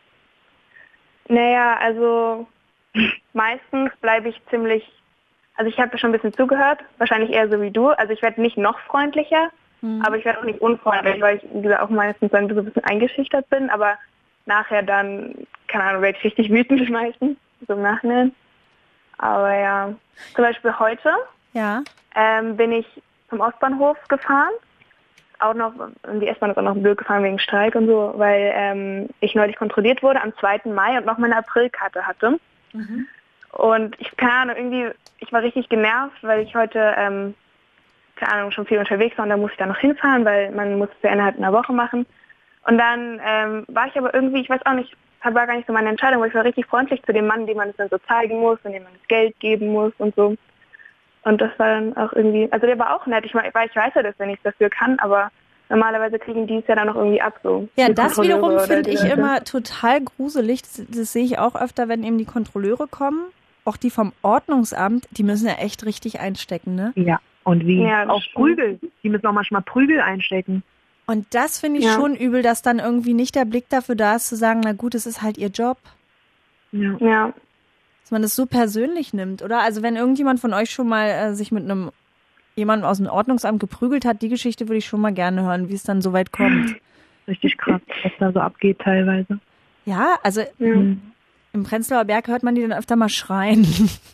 Naja, also meistens bleibe ich ziemlich, also ich habe schon ein bisschen zugehört, wahrscheinlich eher so wie du. Also ich werde nicht noch freundlicher, Hm. aber ich werde auch nicht unfreundlich, weil ich, wie gesagt, auch meistens dann so ein bisschen eingeschüchtert bin, aber nachher dann, keine Ahnung, werde ich richtig wütend meistens, so im Nachhinein. Aber ja, zum Beispiel heute Ja. ähm, bin ich zum Ostbahnhof gefahren. Auch noch, die S-Bahn ist auch noch blöd gefahren wegen Streik und so, weil ähm, ich neulich kontrolliert wurde am zweiten Mai und noch meine Aprilkarte hatte. Mhm. Und ich, keine Ahnung, irgendwie, ich war richtig genervt, weil ich heute, ähm, keine Ahnung, schon viel unterwegs war und da musste ich dann noch hinfahren, weil man muss es ja innerhalb einer Woche machen. Und dann ähm, war ich aber irgendwie, ich weiß auch nicht, das war gar nicht so meine Entscheidung, weil ich war richtig freundlich zu dem Mann, dem man es dann so zeigen muss und dem man das Geld geben muss und so. Und das war dann auch irgendwie, also der war auch nett, ich, weil ich weiß ja, dass er nichts dafür kann, aber normalerweise kriegen die es ja dann noch irgendwie ab, so. Ja, die das Kontrolleure wiederum oder finde die ich Leute. immer total gruselig. Das, das sehe ich auch öfter, wenn eben die Kontrolleure kommen. Auch die vom Ordnungsamt, die müssen ja echt richtig einstecken, ne? Ja. Und wie? Ja, das auch stimmt. Prügel. Die müssen auch manchmal Prügel einstecken. Und das finde ich Ja. schon übel, dass dann irgendwie nicht der Blick dafür da ist, zu sagen, na gut, es ist halt ihr Job. Ja. Ja, Dass man das so persönlich nimmt, oder? Also wenn irgendjemand von euch schon mal äh, sich mit einem jemandem aus dem Ordnungsamt geprügelt hat, die Geschichte würde ich schon mal gerne hören, wie es dann so weit kommt. Richtig krass, was da so abgeht teilweise. Ja, also ja. im Prenzlauer Berg hört man die dann öfter mal schreien.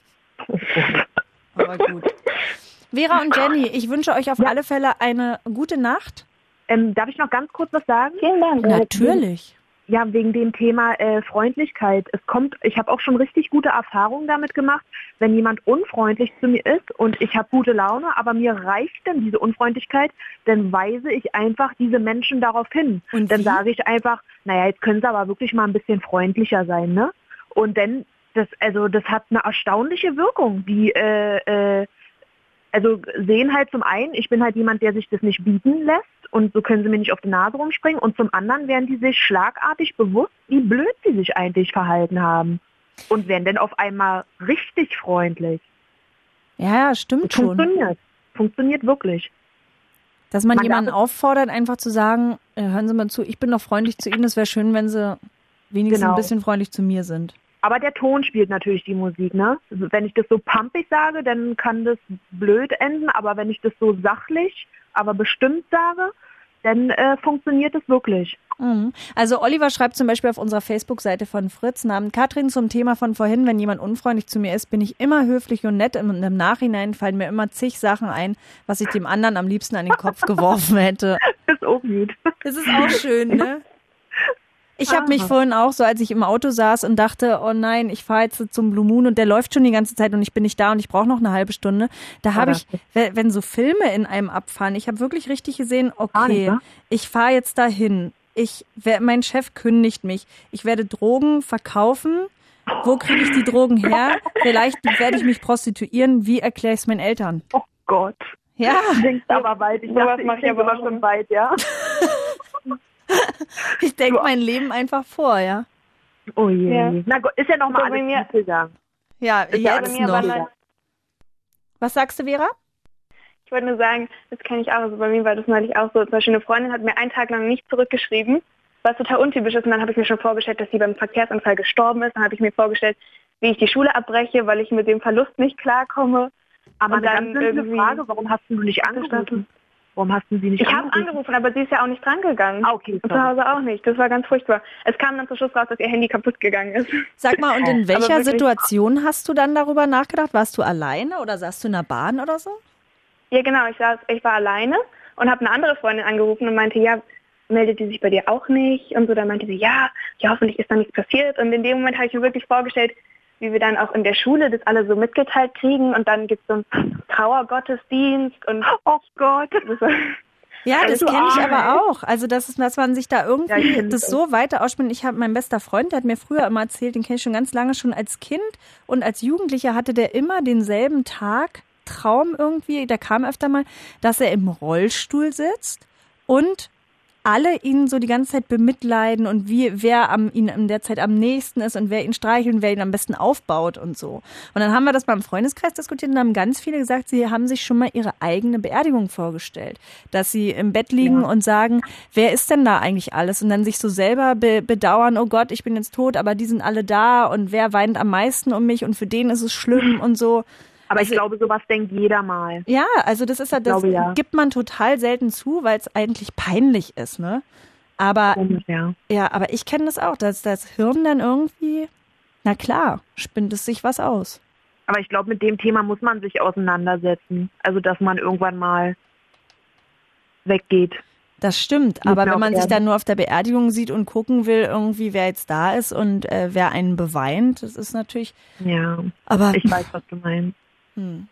Aber gut. Vera und Jenny, ich wünsche euch auf Ja. alle Fälle eine gute Nacht. Ähm, darf ich noch ganz kurz was sagen? Vielen Dank. Natürlich. Ja, wegen dem Thema äh, Freundlichkeit. Es kommt, ich habe auch schon richtig gute Erfahrungen damit gemacht, wenn jemand unfreundlich zu mir ist und ich habe gute Laune, aber mir reicht dann diese Unfreundlichkeit, dann weise ich einfach diese Menschen darauf hin. Und Dann wie? sage ich einfach, naja, jetzt können sie aber wirklich mal ein bisschen freundlicher sein, ne? Und dann, das, also das hat eine erstaunliche Wirkung. Die äh, äh, also sehen halt zum einen, ich bin halt jemand, der sich das nicht bieten lässt und so können sie mir nicht auf die Nase rumspringen und zum anderen werden die sich schlagartig bewusst, wie blöd sie sich eigentlich verhalten haben und werden dann auf einmal richtig freundlich. Ja, ja, stimmt Und schon. funktioniert. Funktioniert wirklich. Dass man, Man jemanden darf- auffordert, einfach zu sagen, äh, hören Sie mal zu, ich bin doch freundlich zu Ihnen, es wäre schön, wenn Sie wenigstens Genau. ein bisschen freundlich zu mir sind. Aber der Ton spielt natürlich die Musik, ne? Wenn ich das so pumpig sage, dann kann das blöd enden, aber wenn ich das so sachlich, aber bestimmt sage, dann äh, funktioniert es wirklich. Mhm. Also Oliver schreibt zum Beispiel auf unserer Facebook-Seite von Fritz, Namen Katrin, zum Thema von vorhin, wenn jemand unfreundlich zu mir ist, bin ich immer höflich und nett. Im, im Nachhinein fallen mir immer zig Sachen ein, was ich dem anderen am liebsten an den Kopf geworfen hätte. Das ist auch gut. Das ist auch schön, ne? Ich habe mich vorhin auch so, als ich im Auto saß und dachte, oh nein, ich fahre jetzt zum Blue Moon und der läuft schon die ganze Zeit und ich bin nicht da und ich brauche noch eine halbe Stunde. Da habe ich, wenn so Filme in einem abfahren, ich habe wirklich richtig gesehen, okay, ich fahre jetzt dahin. Ich, mein Chef kündigt mich. Ich werde Drogen verkaufen. Wo kriege ich die Drogen her? Vielleicht werde ich mich prostituieren. Wie erkläre ich es meinen Eltern? Oh Gott. Ja. Du denkst aber weit. Ich dachte, ich denke aber schon weit, ja. Ich denke mein Leben einfach vor, ja. Oh je. Ja. Na Gott, ist ja noch mal So, bei alles mir- gut gegangen. Ja, Ist ja jetzt bei mir noch. war mal- Was sagst du, Vera? Ich wollte nur sagen, das kenne ich auch. Also bei mir war das neulich auch so. Zum Beispiel eine Freundin hat mir einen Tag lang nicht zurückgeschrieben, was total untypisch ist. Und dann habe ich mir schon vorgestellt, dass sie beim Verkehrsunfall gestorben ist. Dann habe ich mir vorgestellt, wie ich die Schule abbreche, weil ich mit dem Verlust nicht klarkomme. Aber Und eine dann ganz simple irgendwie- Frage, warum hast du nicht angerufen? Warum hast du sie nicht Ich habe angerufen? angerufen, aber sie ist ja auch nicht drangegangen. Ah, okay, Und zu sorry. Hause auch nicht. Das war ganz furchtbar. Es kam dann zum Schluss raus, dass ihr Handy kaputt gegangen ist. Sag mal, und in Aber welcher wirklich- Situation hast du dann darüber nachgedacht? Warst du alleine oder saßt du in der Bahn oder so? Ja, genau. Ich, saß, ich war alleine und habe eine andere Freundin angerufen und meinte, ja, meldet die sich bei dir auch nicht? Und so, dann meinte sie, ja, ja, hoffentlich ist da nichts passiert. Und in dem Moment habe ich mir wirklich vorgestellt, wie wir dann auch in der Schule das alle so mitgeteilt kriegen und dann gibt es so einen Trauergottesdienst und Oh Gott. das war, Ja, das Also kenne ich arm, aber auch. Also das ist, dass man sich da Ja, irgendwie ich kenn das das so weiter ausspielt. Ich habe mein bester Freund, der hat mir früher immer erzählt, den kenne ich schon ganz lange, schon als Kind und als Jugendlicher hatte der immer denselben Tag Traum irgendwie, der kam öfter mal, dass er im Rollstuhl sitzt und alle ihn so die ganze Zeit bemitleiden und wie wer am ihn in der Zeit am nächsten ist und wer ihn streichelt und wer ihn am besten aufbaut und so. Und dann haben wir das beim Freundeskreis diskutiert und haben ganz viele gesagt, sie haben sich schon mal ihre eigene Beerdigung vorgestellt, dass sie im Bett liegen Ja. und sagen, wer ist denn da eigentlich alles? Und dann sich so selber be- bedauern, oh Gott, ich bin jetzt tot, aber die sind alle da und wer weint am meisten um mich und für den ist es schlimm und so. Aber Also- ich glaube, sowas denkt jeder mal. Ja, also das ist ja, das glaube, ja. gibt man total selten zu, weil es eigentlich peinlich ist, ne? Aber Komisch, ja. ja, aber ich kenne das auch, dass das Hirn dann irgendwie, na klar, spinnt es sich was aus. Aber ich glaube, mit dem Thema muss man sich auseinandersetzen. Also, dass man irgendwann mal weggeht. Das stimmt, Muss aber mir wenn auch man sich werden. dann nur auf der Beerdigung sieht und gucken will, irgendwie wer jetzt da ist und äh, wer einen beweint, das ist natürlich, Ja, aber ich weiß, was du meinst. hm.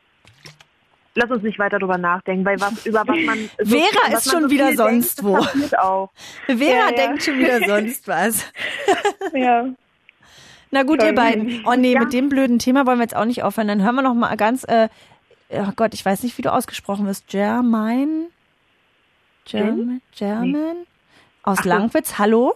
Lass uns nicht weiter drüber nachdenken, weil was über was man so, Vera was ist man schon so wieder viel sonst denkt, wo. das passiert auch. Vera Ja, ja. denkt schon wieder sonst was. ja. Na gut, ihr Schon. beiden. Oh nee, Ja. mit dem blöden Thema wollen wir jetzt auch nicht aufhören. Dann hören wir noch mal ganz, äh, oh Gott, ich weiß nicht, wie du ausgesprochen wirst. Germain? German? German? Aus Ach so. Langwitz, hallo?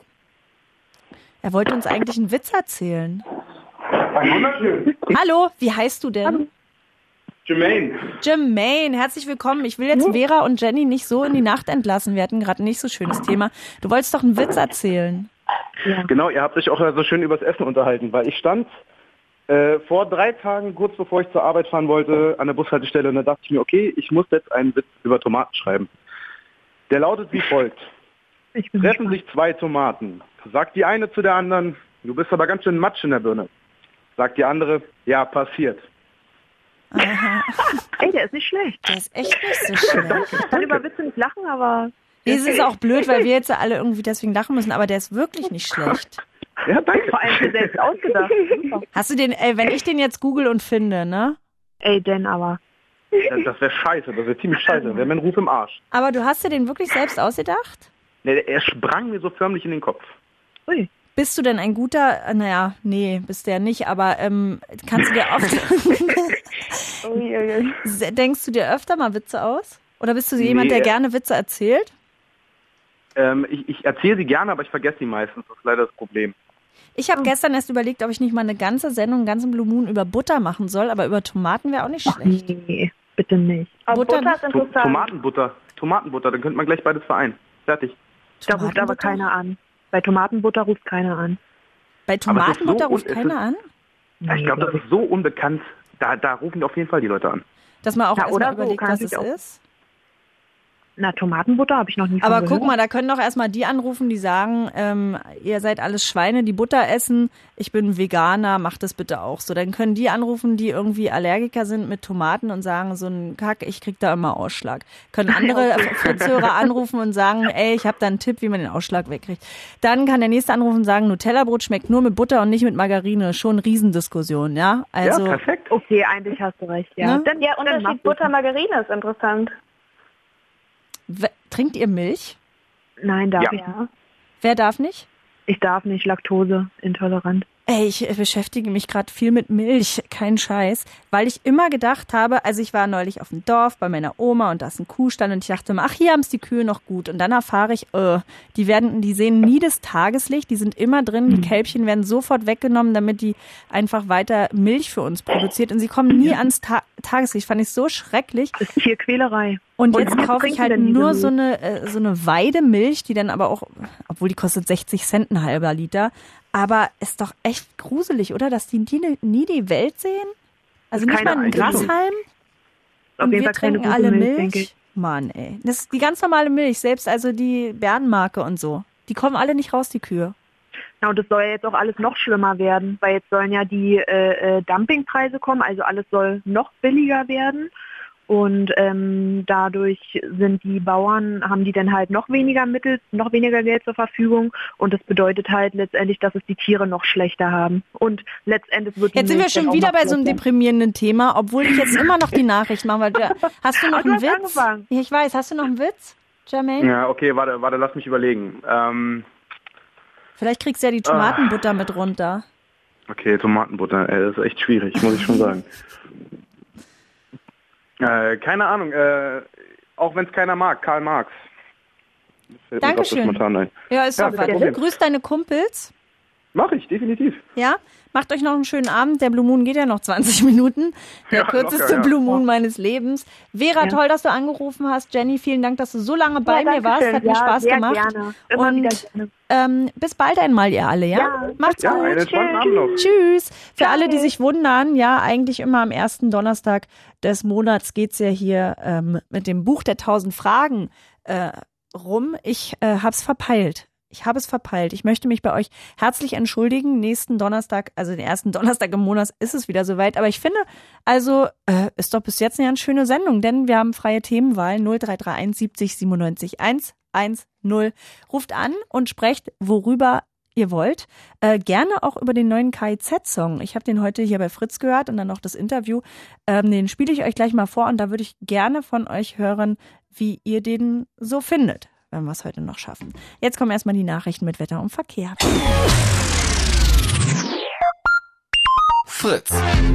Er wollte uns eigentlich einen Witz erzählen. Ein wunderschön. Hallo, wie heißt du denn? Jermaine. Jermaine, herzlich willkommen. Ich will jetzt Vera und Jenny nicht so in die Nacht entlassen. Wir hatten gerade ein nicht so schönes Thema. Du wolltest doch einen Witz erzählen. Genau, ihr habt euch auch so schön übers Essen unterhalten, weil ich stand äh, vor drei Tagen, kurz bevor ich zur Arbeit fahren wollte, an der Bushaltestelle und da dachte ich mir, okay, ich muss jetzt einen Witz über Tomaten schreiben. Der lautet wie folgt. Ich bin Treffen sich zwei Tomaten. Sagt die eine zu der anderen, du bist aber ganz schön matsch in der Birne. Sagt die andere, ja, passiert. Aha, Ey, der ist nicht schlecht. der ist echt nicht so schlecht. Ich kann über Witze nicht lachen, aber Es ist auch blöd, weil wir jetzt alle irgendwie deswegen lachen müssen, aber der ist wirklich nicht schlecht. Ja, danke. vor allem für selbst ausgedacht. Super. Hast du den, ey, wenn ich den jetzt google und finde, ne? Ey, denn aber. Das, das wäre scheiße, das wäre ziemlich scheiße. Wäre mein Ruf im Arsch. Aber du hast dir den wirklich selbst ausgedacht? Nee, er sprang mir so förmlich in den Kopf. Ui. Bist du denn ein guter, äh, naja, nee, bist du ja nicht, aber ähm, kannst du dir oft, Uiuiui. denkst du dir öfter mal Witze aus? Oder bist du jemand, der Nee. gerne Witze erzählt? Ähm, ich ich erzähle sie gerne, aber ich vergesse sie meistens. Das ist leider das Problem. Ich habe gestern erst überlegt, ob ich nicht mal eine ganze Sendung, einen ganzen Blue Moon über Butter machen soll, aber über Tomaten wäre auch nicht schlecht. Nee, bitte nicht. Aber Butter Butter, ist To interessant. Tomatenbutter. Tomatenbutter, dann könnte man gleich beides vereinen. Fertig. Da ruft aber Tomatenbutter? keiner an. Bei Tomatenbutter ruft keiner an. Bei Aber es ist Tomatenbutter so ruft un- es keiner ist- an? Ja, ich glaube, das ist so unbekannt. Da, da rufen auf jeden Fall die Leute an. Dass man auch Ja, erstmal oder so, überlegt, kann was es natürlich auch. ist? Na, Tomatenbutter habe ich noch nie von Aber gehört. guck mal, da können doch erstmal die anrufen, die sagen, ähm, ihr seid alles Schweine, die Butter essen, ich bin Veganer, macht das bitte auch so. Dann können die anrufen, die irgendwie Allergiker sind mit Tomaten und sagen, so ein Kack, ich krieg da immer Ausschlag. Können andere Okay. Fritzhörer anrufen und sagen, ey, ich habe da einen Tipp, wie man den Ausschlag wegkriegt. Dann kann der nächste anrufen und sagen, Nutella-Brot schmeckt nur mit Butter und nicht mit Margarine. Schon Riesendiskussion, ja? Also, ja, perfekt. Okay, eigentlich hast du recht, ja. Ne? Dann, Ja, dann Unterschied mach das. Butter-Margarine ist interessant. w- trinkt ihr Milch? Nein, darf Ja. ich nicht. Wer darf nicht? Ich darf nicht, laktoseintolerant. Ey, ich äh, beschäftige mich gerade viel mit Milch, kein Scheiß, weil ich immer gedacht habe, also ich war neulich auf dem Dorf bei meiner Oma und da ist ein Kuhstall und ich dachte immer, ach, hier haben's die Kühe noch gut. Und dann erfahre ich, äh, die werden, die sehen nie das Tageslicht, die sind immer drin, die Kälbchen werden sofort weggenommen, damit die einfach weiter Milch für uns produziert und sie kommen nie ans Ta- Tageslicht. Fand ich so schrecklich. Das ist Tierquälerei. Und Und jetzt was kaufe trinken ich halt denn diese nur Milch? so eine, äh, so eine Weidemilch, die dann aber auch, obwohl die kostet sechzig Cent ein halber Liter, aber ist doch echt gruselig, oder? Dass die nie, nie die Welt sehen? Also Ist nicht mal keine ein Einrichtung. Grashalm? Auf Und jeden wir Fall keine trinken gute alle Milch, Milch? denke ich. Mann, ey. Das ist die ganz normale Milch, selbst also die Bärenmarke und so. Die kommen alle nicht raus, die Kühe. Ja, und das soll ja jetzt auch alles noch schlimmer werden, weil jetzt sollen ja die äh, äh, Dumpingpreise kommen, also alles soll noch billiger werden. Und ähm, dadurch sind die Bauern, haben die dann halt noch weniger Mittel, noch weniger Geld zur Verfügung. Und das bedeutet halt letztendlich, dass es die Tiere noch schlechter haben. Und letztendlich wird die Jetzt sind wir Milch dann schon auch wieder noch bei so einem schlechter. deprimierenden Thema, obwohl ich jetzt immer noch die Nachricht mache. Weil du, hast du noch Ach, du einen hast Witz? angefangen. Ja, ich weiß. Hast du noch einen Witz, Jermaine? Ja, okay, warte, warte, lass mich überlegen. Ähm, Vielleicht kriegst du ja die Tomatenbutter mit runter. okay, Tomatenbutter, ey, das ist echt schwierig, muss ich schon sagen. Äh, keine Ahnung, äh, auch wenn es keiner mag, Karl Marx. Das fällt mir grad Dankeschön. spontan ein. Ja, ist Ja, doch kein was. Problem. Grüß deine Kumpels. Mach ich, definitiv. Ja, macht euch noch einen schönen Abend. Der Blue Moon geht ja noch zwanzig Minuten. Der Ja, kürzeste locker, ja. Blue Moon meines Lebens. Vera, Ja. toll, dass du angerufen hast. Jenny, vielen Dank, dass du so lange bei Ja, mir warst. danke Hat schön. mir Ja, Spaß sehr gemacht. Gerne. Immer Und wieder gerne. ähm, bis bald einmal, ihr alle, ja? Ja. Macht's Ja, gut. einen entspannten Abend noch. Tschüss. Für alle, die sich wundern, ja, eigentlich immer am ersten Donnerstag des Monats geht's ja hier ähm, mit dem Buch der tausend Fragen äh, rum. Ich äh, hab's verpeilt. Ich habe es verpeilt. Ich möchte mich bei euch herzlich entschuldigen. Nächsten Donnerstag, also den ersten Donnerstag im Monat, ist es wieder soweit. Aber ich finde, also äh, ist doch bis jetzt eine ganz schöne Sendung, denn wir haben freie Themenwahl null drei drei eins siebzig siebenundneunzig hundertzehn. Ruft an und sprecht, worüber ihr wollt. Äh, gerne auch über den neuen K I Z-Song. Ich habe den heute hier bei Fritz gehört und dann noch das Interview. Ähm, den spiele ich euch gleich mal vor und da würde ich gerne von euch hören, wie ihr den so findet, wenn wir es heute noch schaffen. Jetzt kommen erstmal die Nachrichten mit Wetter und Verkehr. Fritz.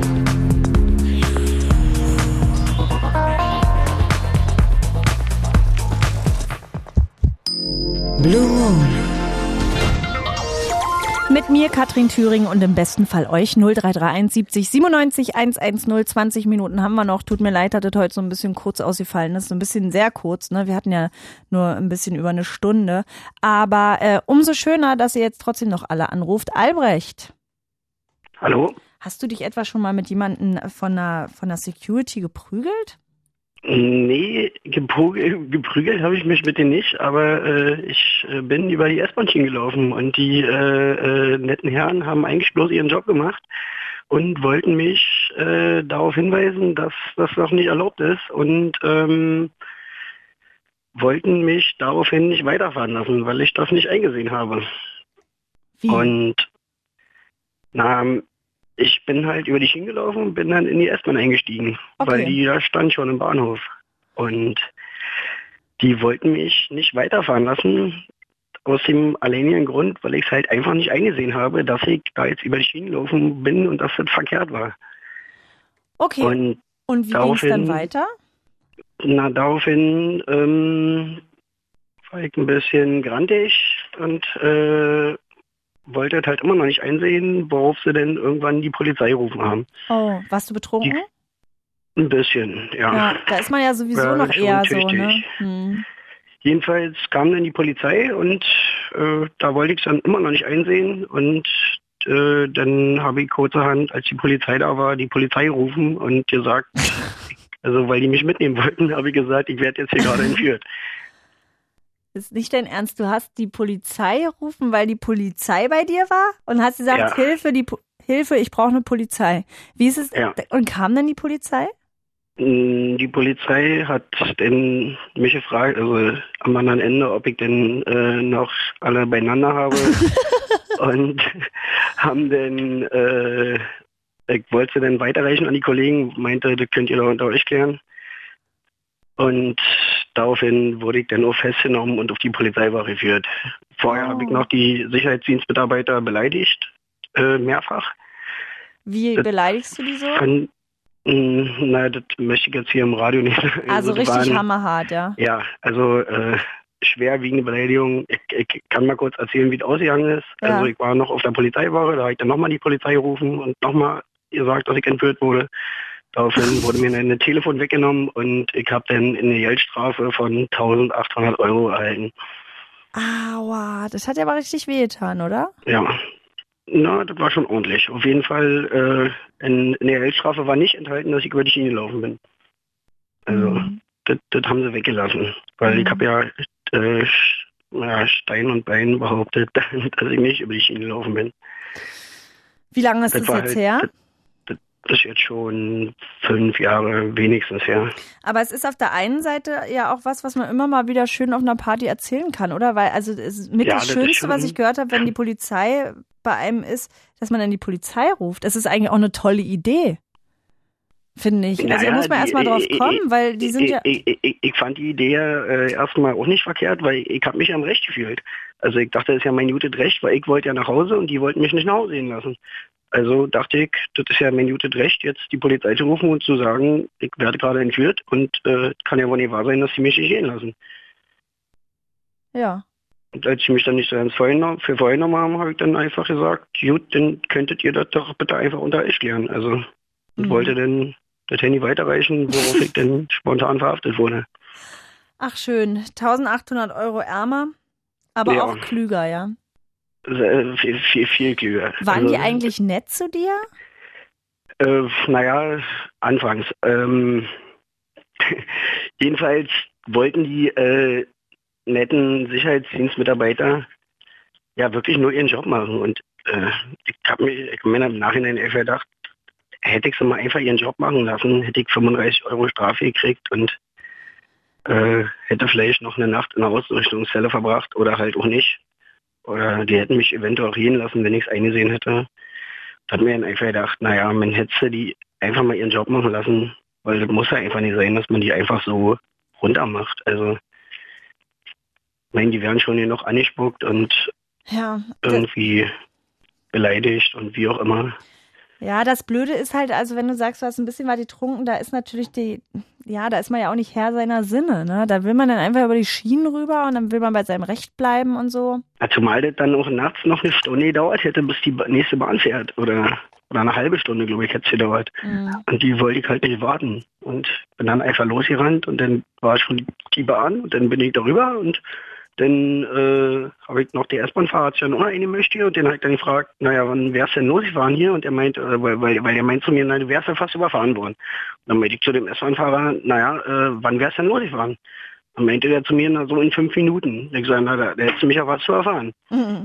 Blue Moon. Mit mir, Katrin Thüring, und im besten Fall euch null drei drei eins siebzig siebenundneunzig hundertzehn. zwanzig Minuten haben wir noch. Tut mir leid, dass das heute so ein bisschen kurz ausgefallen ist. So ein bisschen sehr kurz, ne? Wir hatten ja nur ein bisschen über eine Stunde. Aber äh, umso schöner, dass ihr jetzt trotzdem noch alle anruft. Albrecht, Hallo? hast du dich etwa schon mal mit jemandem von der, von der Security geprügelt? Nee, geprügelt, geprügelt habe ich mich mit denen nicht, aber äh, ich äh, bin über die S-Bahn-Schienen gelaufen und die äh, äh, netten Herren haben eigentlich bloß ihren Job gemacht und wollten mich äh, darauf hinweisen, dass das noch nicht erlaubt ist und ähm, wollten mich daraufhin nicht weiterfahren lassen, weil ich das nicht eingesehen habe. Wie? Und na, ich bin halt über die Schienen gelaufen und bin dann in die S-Bahn eingestiegen, Okay. weil die da stand schon im Bahnhof. Und die wollten mich nicht weiterfahren lassen, aus dem alleinigen Grund, weil ich es halt einfach nicht eingesehen habe, dass ich da jetzt über die Schienen gelaufen bin und dass das verkehrt war. Okay. Und, Und wie ging es dann daraufhin- weiter? na, daraufhin ähm, war ich ein bisschen grantig und äh, wollte halt immer noch nicht einsehen, worauf sie denn irgendwann die Polizei gerufen haben. Oh, warst du betrunken? Ein bisschen, ja. Ja, da ist man ja sowieso Ja, noch schon eher so, ne? tüchtig. Hm. Jedenfalls kam dann die Polizei und äh, da wollte ich es dann immer noch nicht einsehen und äh, dann habe ich kurzerhand, als die Polizei da war, die Polizei gerufen und gesagt, ich Also weil die mich mitnehmen wollten, habe ich gesagt, ich werde jetzt hier gerade entführt. Ist nicht dein Ernst, du hast die Polizei gerufen, weil die Polizei bei dir war? Und hast gesagt, Ja. Hilfe, die Po- Hilfe, ich brauche eine Polizei. Wie ist es? Ja. Und kam dann die Polizei? Die Polizei hat denn mich gefragt, also am anderen Ende, ob ich denn äh, noch alle beieinander habe und haben dann, äh, ich wollte dann weiterreichen an die Kollegen, meinte, das könnt ihr doch unter euch klären. Und daraufhin wurde ich dann auch festgenommen und auf die Polizeiwache geführt. Vorher Oh. habe ich noch die Sicherheitsdienstmitarbeiter beleidigt, äh, mehrfach. Wie Das beleidigst du die so? Von, mh, na, das möchte ich jetzt hier im Radio nicht sagen. Also das richtig waren- hammerhart, ja. Ja, also äh, schwerwiegende Beleidigung. Ich, ich kann mal kurz erzählen, wie es ausgegangen ist. Ja. Also ich war noch auf der Polizeiwache, da habe ich dann nochmal die Polizei gerufen und nochmal gesagt, dass ich entführt wurde. Daraufhin wurde mir ein Telefon weggenommen und ich habe dann eine Geldstrafe von eintausendachthundert Euro erhalten. Aua, das hat ja aber richtig wehgetan, oder? Ja, na, das war schon ordentlich. Auf jeden Fall, äh, in, in der Geldstrafe war nicht enthalten, dass ich über die Schiene gelaufen bin. Also, Mhm. das, das haben sie weggelassen. Weil Mhm. ich habe ja, äh, Sch- ja Stein und Bein behauptet, dass ich nicht über die Schiene gelaufen bin. Wie lange ist Das das war jetzt halt- her? Das, das, das ist jetzt schon fünf Jahre wenigstens her. Aber es ist auf der einen Seite ja auch was, was man immer mal wieder schön auf einer Party erzählen kann, oder? Weil, also, es ist mit Ja, das das ist Schönste, schon- was ich gehört habe, wenn die Polizei bei einem ist, dass man dann die Polizei ruft. Das ist eigentlich auch eine tolle Idee. Finde ich. Also, da Naja, muss man die- erstmal drauf ich- kommen, weil die sind ich, ja. Ich, ich, ich, ich fand die Idee äh, erstmal auch nicht verkehrt, weil ich habe mich am Recht gefühlt. Also ich dachte, das ist ja mein gutes Recht, weil ich wollte ja nach Hause und die wollten mich nicht nach Hause gehen lassen. Also dachte ich, das ist ja mein gutes Recht, jetzt die Polizei zu rufen und zu sagen, ich werde gerade entführt und äh, kann ja wohl nicht wahr sein, dass sie mich nicht gehen lassen. Ja. Und als sie mich dann nicht so ernst vorgenommen, für vorgenommen haben, habe ich dann einfach gesagt, gut, dann könntet ihr das doch bitte einfach unter euch klären. Also ich Mhm. wollte dann das Handy weiterreichen, worauf ich dann spontan verhaftet wurde. Ach, schön. eintausendachthundert Euro ärmer, aber Ja. auch klüger, ja. Sehr- Viel, viel, viel klüger. Waren die Also, eigentlich nett zu dir? Äh, naja, anfangs. Ähm, jedenfalls wollten die äh, netten Sicherheitsdienstmitarbeiter ja wirklich nur ihren Job machen. Und äh, ich habe mir, ich mir im Nachhinein einfach gedacht, hätte ich sie mal einfach ihren Job machen lassen, hätte ich fünfunddreißig Euro Strafe gekriegt und äh, hätte vielleicht noch eine Nacht in der Ausrichtungszelle verbracht oder halt auch nicht. Oder die hätten mich eventuell auch gehen lassen, wenn ich es eingesehen hätte. Da hat mir dann einfach gedacht, naja, man hätte die einfach mal ihren Job machen lassen, weil das muss ja einfach nicht sein, dass man die einfach so runter macht. Also, ich meine, die werden schon hier noch angespuckt und Ja. Das, irgendwie beleidigt und wie auch immer. ja, das Blöde ist halt, also wenn du sagst, du hast ein bisschen was getrunken, da ist natürlich die, ja, da ist man ja auch nicht Herr seiner Sinne, ne? Da will man dann einfach über die Schienen rüber und dann will man bei seinem Recht bleiben und so. Ja, zumal das dann auch nachts noch eine Stunde gedauert hätte, bis die ba- nächste Bahn fährt. Oder, oder eine halbe Stunde, glaube ich, hätte es gedauert. Mhm. Und die wollte ich halt nicht warten. Und bin dann einfach losgerannt und dann war schon die Bahn und dann bin ich darüber und dann äh, habe ich noch die S-Bahn-Fahrer hat sich dann auch noch eine möchte und den habe ich dann gefragt, naja, wann wär's denn losgefahren hier? Und er meint, äh, weil, weil, weil er meint zu mir, na, du wärst ja fast überfahren worden. Und dann meinte ich zu dem S-Bahn-Fahrer, naja, äh, wann wär's denn losgefahren? Dann meinte der zu mir, na, so in fünf Minuten. Ich sage, na, da, da hättest du mich ja was zu erfahren. Mhm.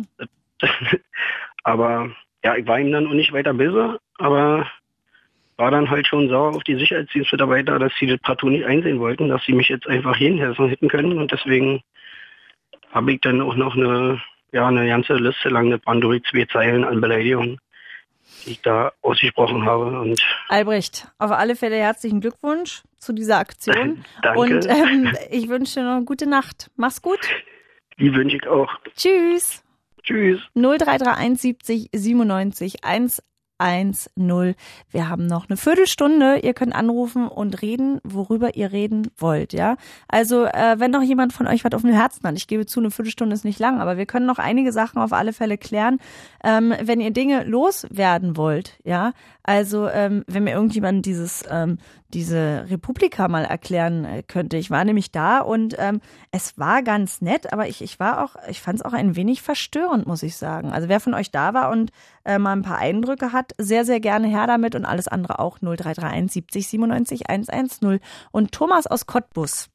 Aber ja, ich war ihm dann auch nicht weiter böse, aber war dann halt schon sauer auf die Sicherheitsdienstmitarbeiter, dass sie das partout nicht einsehen wollten, dass sie mich jetzt einfach hinlassen hätten können. Und deswegen habe ich dann auch noch eine, ja, eine ganze Liste lang, das waren durch zwei Zeilen an Beleidigungen, die ich da ausgesprochen habe. Und Albrecht, auf alle Fälle herzlichen Glückwunsch zu dieser Aktion. danke. Und ähm, ich wünsche dir noch eine gute Nacht. Mach's gut. Die wünsche ich auch. Tschüss. Tschüss. null drei drei eins siebzig siebenundneunzig eins eins null. Wir haben noch eine Viertelstunde. Ihr könnt anrufen und reden, worüber ihr reden wollt, ja. Also, äh, wenn noch jemand von euch was auf dem Herzen hat, ich gebe zu, eine Viertelstunde ist nicht lang, aber wir können noch einige Sachen auf alle Fälle klären, ähm, wenn ihr Dinge loswerden wollt, ja. Also, ähm, wenn mir irgendjemand dieses, ähm, diese Republika mal erklären könnte. Ich war nämlich da und ähm, es war ganz nett, aber ich, ich war auch, ich fand es auch ein wenig verstörend, muss ich sagen. Also wer von euch da war und äh, mal ein paar Eindrücke hat, sehr, sehr gerne her damit und alles andere auch null drei drei eins siebzig siebenundneunzig hundertzehn. Und Thomas aus Cottbus.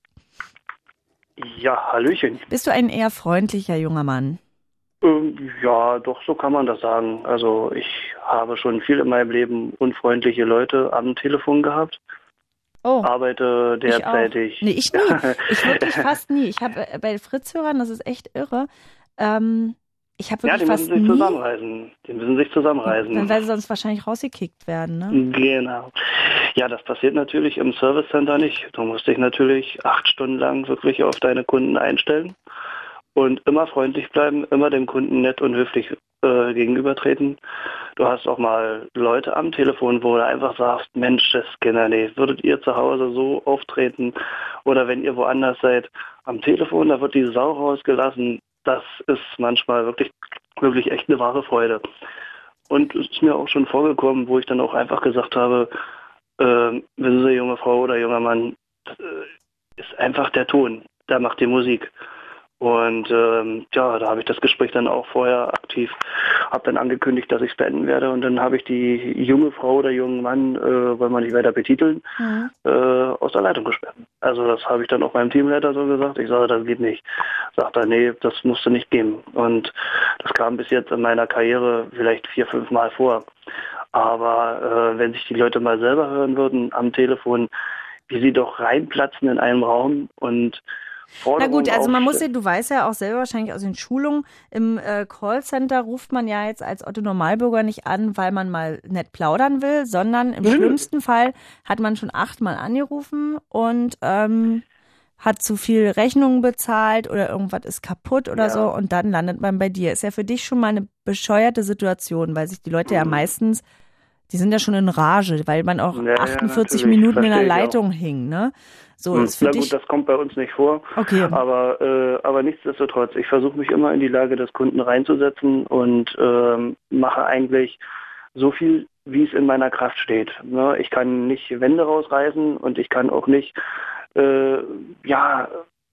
Ja, hallöchen. Bist du ein eher freundlicher junger Mann? Ähm, ja, doch, so kann man das sagen. Also ich habe schon viel in meinem Leben unfreundliche Leute am Telefon gehabt. Oh, arbeite derzeitig. Ich nee, ich nie. Ich wirklich fast nie. Ich habe äh, bei Fritz-Hörern, das ist echt irre, ähm, ich habe wirklich ja, die fast müssen sich nie, zusammenreißen. Die müssen sich zusammenreißen. Dann, weil sie sonst wahrscheinlich rausgekickt werden, ne? Genau. Ja, das passiert natürlich im Service Center nicht. Du musst dich natürlich acht Stunden lang wirklich auf deine Kunden einstellen und immer freundlich bleiben, immer dem Kunden nett und höflich äh, gegenübertreten. Du hast auch mal Leute am Telefon, wo du einfach sagst, Mensch, das Kinder, nee, würdet ihr zu Hause so auftreten oder wenn ihr woanders seid, am Telefon, da wird die Sau rausgelassen. Das ist manchmal wirklich, wirklich echt eine wahre Freude. Und es ist mir auch schon vorgekommen, wo ich dann auch einfach gesagt habe, äh, wissen Sie, junge Frau oder junger Mann, das ist einfach der Ton, der macht die Musik. Und ähm, ja, da habe ich das Gespräch dann auch vorher aktiv, habe dann angekündigt, dass ich es beenden werde. Und dann habe ich die junge Frau oder jungen Mann, äh, wollen wir nicht weiter betiteln, mhm. äh, aus der Leitung gesperrt. Also das habe ich dann auch meinem Teamleiter so gesagt. Ich sage, das geht nicht. Sagt er, nee, das musste nicht gehen. Und das kam bis jetzt in meiner Karriere vielleicht vier, fünf Mal vor. Aber äh, wenn sich die Leute mal selber hören würden am Telefon, wie sie doch reinplatzen in einem Raum und Na gut, also man muss ja, du weißt ja auch selber wahrscheinlich aus den Schulungen, im äh, Callcenter ruft man ja jetzt als Otto-Normalbürger nicht an, weil man mal nett plaudern will, sondern im mhm. schlimmsten Fall hat man schon achtmal angerufen und ähm, hat zu viel Rechnungen bezahlt oder irgendwas ist kaputt oder ja. so und dann landet man bei dir. Ist ja für dich schon mal eine bescheuerte Situation, weil sich die Leute mhm. ja meistens, die sind ja schon in Rage, weil man auch ja, achtundvierzig ja, Minuten in der Leitung hing, ne? So, hm. ist für Na dich gut, das kommt bei uns nicht vor. Okay. Aber, äh, aber nichtsdestotrotz, ich versuche mich immer in die Lage des Kunden reinzusetzen und ähm, mache eigentlich so viel, wie es in meiner Kraft steht. Ne? Ich kann nicht Wände rausreißen und ich kann auch nicht äh, ja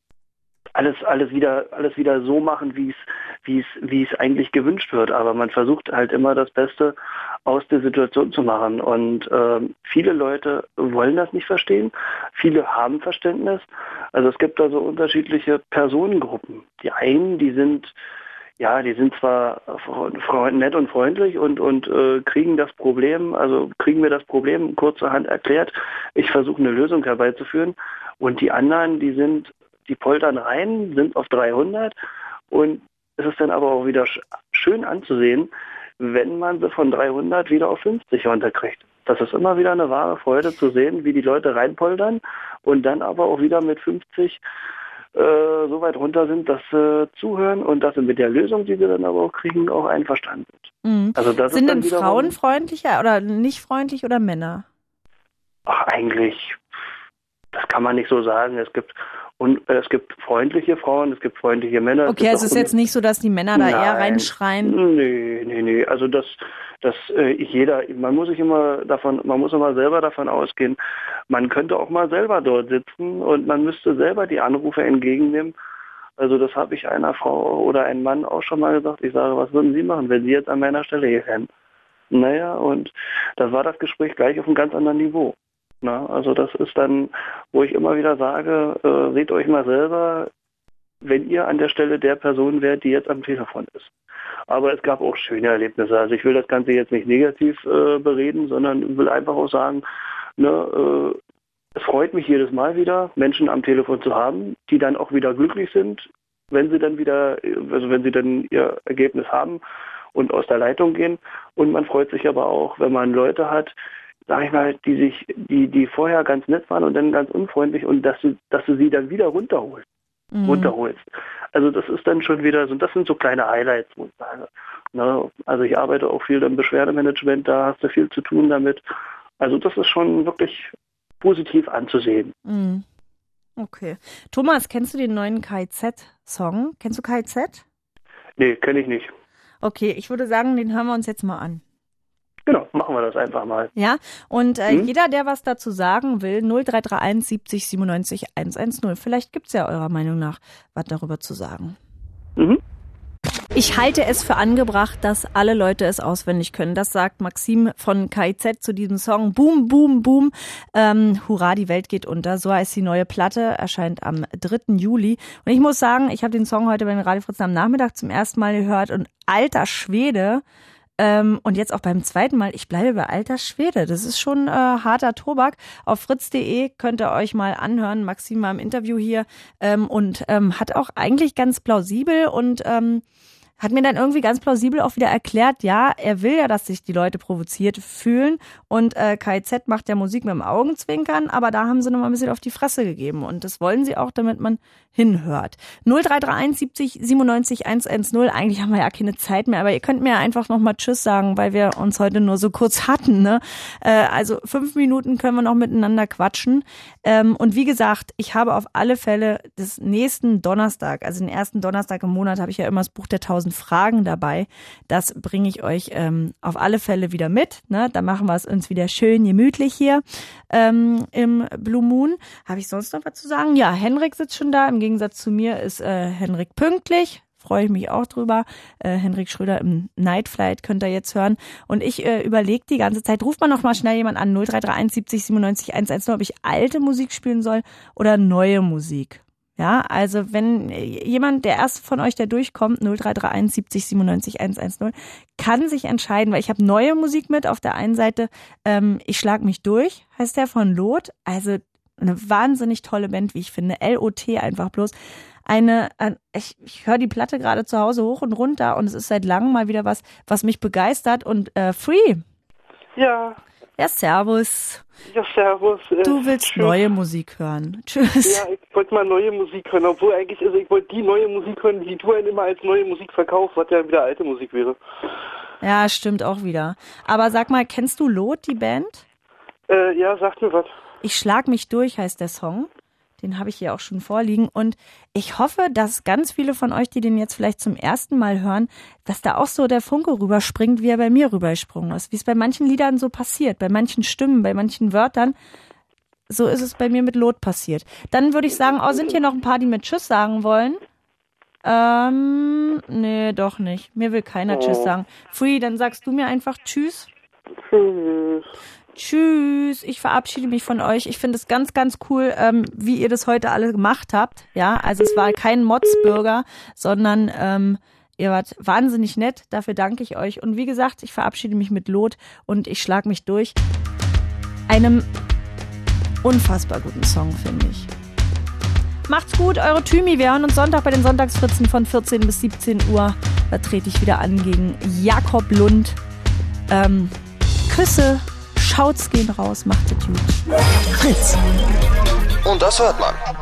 alles alles wieder alles wieder so machen, wie es wie es wie es eigentlich gewünscht wird. Aber man versucht halt immer das Beste aus der Situation zu machen. Und ähm, viele Leute wollen das nicht verstehen. Viele haben Verständnis. Also es gibt da so unterschiedliche Personengruppen. Die einen, die sind ja, die sind zwar nett und freundlich und und äh, kriegen das Problem, also kriegen wir das Problem kurzerhand erklärt. Ich versuche eine Lösung herbeizuführen. Und die anderen, die sind die poltern rein, sind auf dreihundert und es ist dann aber auch wieder sch- schön anzusehen, wenn man sie von dreihundert wieder auf fünfzig runterkriegt. Das ist immer wieder eine wahre Freude zu sehen, wie die Leute reinpoltern und dann aber auch wieder mit fünfzig äh, so weit runter sind, dass sie zuhören und dass sie mit der Lösung, die sie dann aber auch kriegen, auch einverstanden sind. Mhm. Also das sind ist denn dann Frauen freundlicher oder nicht freundlich oder Männer? Ach, eigentlich, das kann man nicht so sagen. Es gibt Und es gibt freundliche Frauen, es gibt freundliche Männer. Okay, also es ist jetzt nicht so, dass die Männer da Nein. eher reinschreien? Nee, nee, nee. Also das, das äh, jeder, man muss sich immer davon, man muss immer selber davon ausgehen, man könnte auch mal selber dort sitzen und man müsste selber die Anrufe entgegennehmen. Also das habe ich einer Frau oder einem Mann auch schon mal gesagt. Ich sage, was würden Sie machen, wenn Sie jetzt an meiner Stelle hier wären? Naja, und da war das Gespräch gleich auf einem ganz anderen Niveau. Na, also das ist dann, wo ich immer wieder sage, äh, seht euch mal selber, wenn ihr an der Stelle der Person wärt, die jetzt am Telefon ist. Aber es gab auch schöne Erlebnisse. Also ich will das Ganze jetzt nicht negativ äh, bereden, sondern will einfach auch sagen, ne, äh, es freut mich jedes Mal wieder, Menschen am Telefon zu haben, die dann auch wieder glücklich sind, wenn sie dann wieder, also wenn sie dann ihr Ergebnis haben und aus der Leitung gehen. Und man freut sich aber auch, wenn man Leute hat, sag ich mal, die sich, die, die vorher ganz nett waren und dann ganz unfreundlich und dass du, dass du sie dann wieder runterholst, mhm. runterholst. Also das ist dann schon wieder so, das sind so kleine Highlights, wo ich sage. Ne? Also ich arbeite auch viel im Beschwerdemanagement, da hast du viel zu tun damit. Also das ist schon wirklich positiv anzusehen. Mhm. Okay. Thomas, kennst du den neuen K I Z-Song? Kennst du K I Z? Nee, kenne ich nicht. Okay, ich würde sagen, den hören wir uns jetzt mal an. Genau, machen wir das einfach mal. Ja, und äh, Hm? jeder, der was dazu sagen will, null drei drei eins siebzig siebenundneunzig hundertzehn. Vielleicht gibt's ja eurer Meinung nach was darüber zu sagen. Mhm. Ich halte es für angebracht, dass alle Leute es auswendig können. Das sagt Maxim von K I Z zu diesem Song. Boom, boom, boom. Ähm, hurra, die Welt geht unter. So heißt die neue Platte, erscheint am dritten Juli. Und ich muss sagen, ich habe den Song heute bei den Radio Fritzen am Nachmittag zum ersten Mal gehört und alter Schwede. Ähm, und jetzt auch beim zweiten Mal, ich bleibe bei alter Schwede. Das ist schon äh, harter Tobak. Auf fritz punkt de könnt ihr euch mal anhören. Maxim war im Interview hier ähm, und ähm, hat auch eigentlich ganz plausibel und ähm, hat mir dann irgendwie ganz plausibel auch wieder erklärt, ja, er will ja, dass sich die Leute provoziert fühlen und äh, K I Z macht ja Musik mit dem Augenzwinkern, aber da haben sie nochmal ein bisschen auf die Fresse gegeben und das wollen sie auch, damit man hinhört. null drei drei eins siebzig siebenundneunzig hundertzehn. Eigentlich haben wir ja keine Zeit mehr, aber ihr könnt mir einfach nochmal Tschüss sagen, weil wir uns heute nur so kurz hatten, ne? Äh, also fünf Minuten können wir noch miteinander quatschen. Ähm, und wie gesagt, ich habe auf alle Fälle des nächsten Donnerstag, also den ersten Donnerstag im Monat, habe ich ja immer das Buch der tausend Fragen dabei. Das bringe ich euch ähm, auf alle Fälle wieder mit, ne? Da machen wir es uns wieder schön gemütlich hier ähm, im Blue Moon. Habe ich sonst noch was zu sagen? Ja, Henrik sitzt schon da. Im Gegensatz zu mir ist äh, Henrik pünktlich. Freue ich mich auch drüber. Äh, Henrik Schröder im Night Flight könnt ihr jetzt hören. Und ich äh, überlege die ganze Zeit, ruft man noch mal schnell jemand an, null drei drei eins siebzig siebenundneunzig hundertzehn, ob ich alte Musik spielen soll oder neue Musik. Ja, also wenn jemand, der erste von euch, der durchkommt, null drei drei eins siebzig siebenundneunzig hundertzehn, kann sich entscheiden, weil ich habe neue Musik mit. Auf der einen Seite, ähm, ich schlag mich durch, heißt der von Lot. Also eine wahnsinnig tolle Band, wie ich finde. L O T einfach bloß. Eine, ich, ich höre die Platte gerade zu Hause hoch und runter und es ist seit langem mal wieder was, was mich begeistert. Und äh, Free. Ja. Ja, servus. Ja, servus. Äh, du willst tschüss. Neue Musik hören. Tschüss. Ja, ich wollte mal neue Musik hören, obwohl eigentlich, also ich wollte die neue Musik hören, die du einen immer als neue Musik verkaufst, was ja wieder alte Musik wäre. Ja, stimmt auch wieder. Aber sag mal, kennst du Lot, die Band? Äh, ja, sag mir was. Ich schlag mich durch, heißt der Song. Den habe ich hier auch schon vorliegen. Und ich hoffe, dass ganz viele von euch, die den jetzt vielleicht zum ersten Mal hören, dass da auch so der Funke rüberspringt, wie er bei mir rübergesprungen ist. Wie es bei manchen Liedern so passiert, bei manchen Stimmen, bei manchen Wörtern. So ist es bei mir mit Lot passiert. Dann würde ich sagen, oh, sind hier noch ein paar, die mir Tschüss sagen wollen? Ähm, nee, doch nicht. Mir will keiner oh. Tschüss sagen. Free, dann sagst du mir einfach Tschüss. Tschüss. Tschüss, ich verabschiede mich von euch. Ich finde es ganz, ganz cool, ähm, wie ihr das heute alle gemacht habt. Ja, also es war kein Motzbürger, sondern ähm, ihr wart wahnsinnig nett. Dafür danke ich euch. Und wie gesagt, ich verabschiede mich mit Lot und ich schlag mich durch. Einem unfassbar guten Song, finde ich. Macht's gut, eure Thymi. Wir hören uns Sonntag bei den Sonntagsfritzen von vierzehn bis siebzehn Uhr. Da trete ich wieder an gegen Jakob Lund. Ähm, Küsse. Schaut's gehen raus, macht es gut. Fritz. Und das hört man.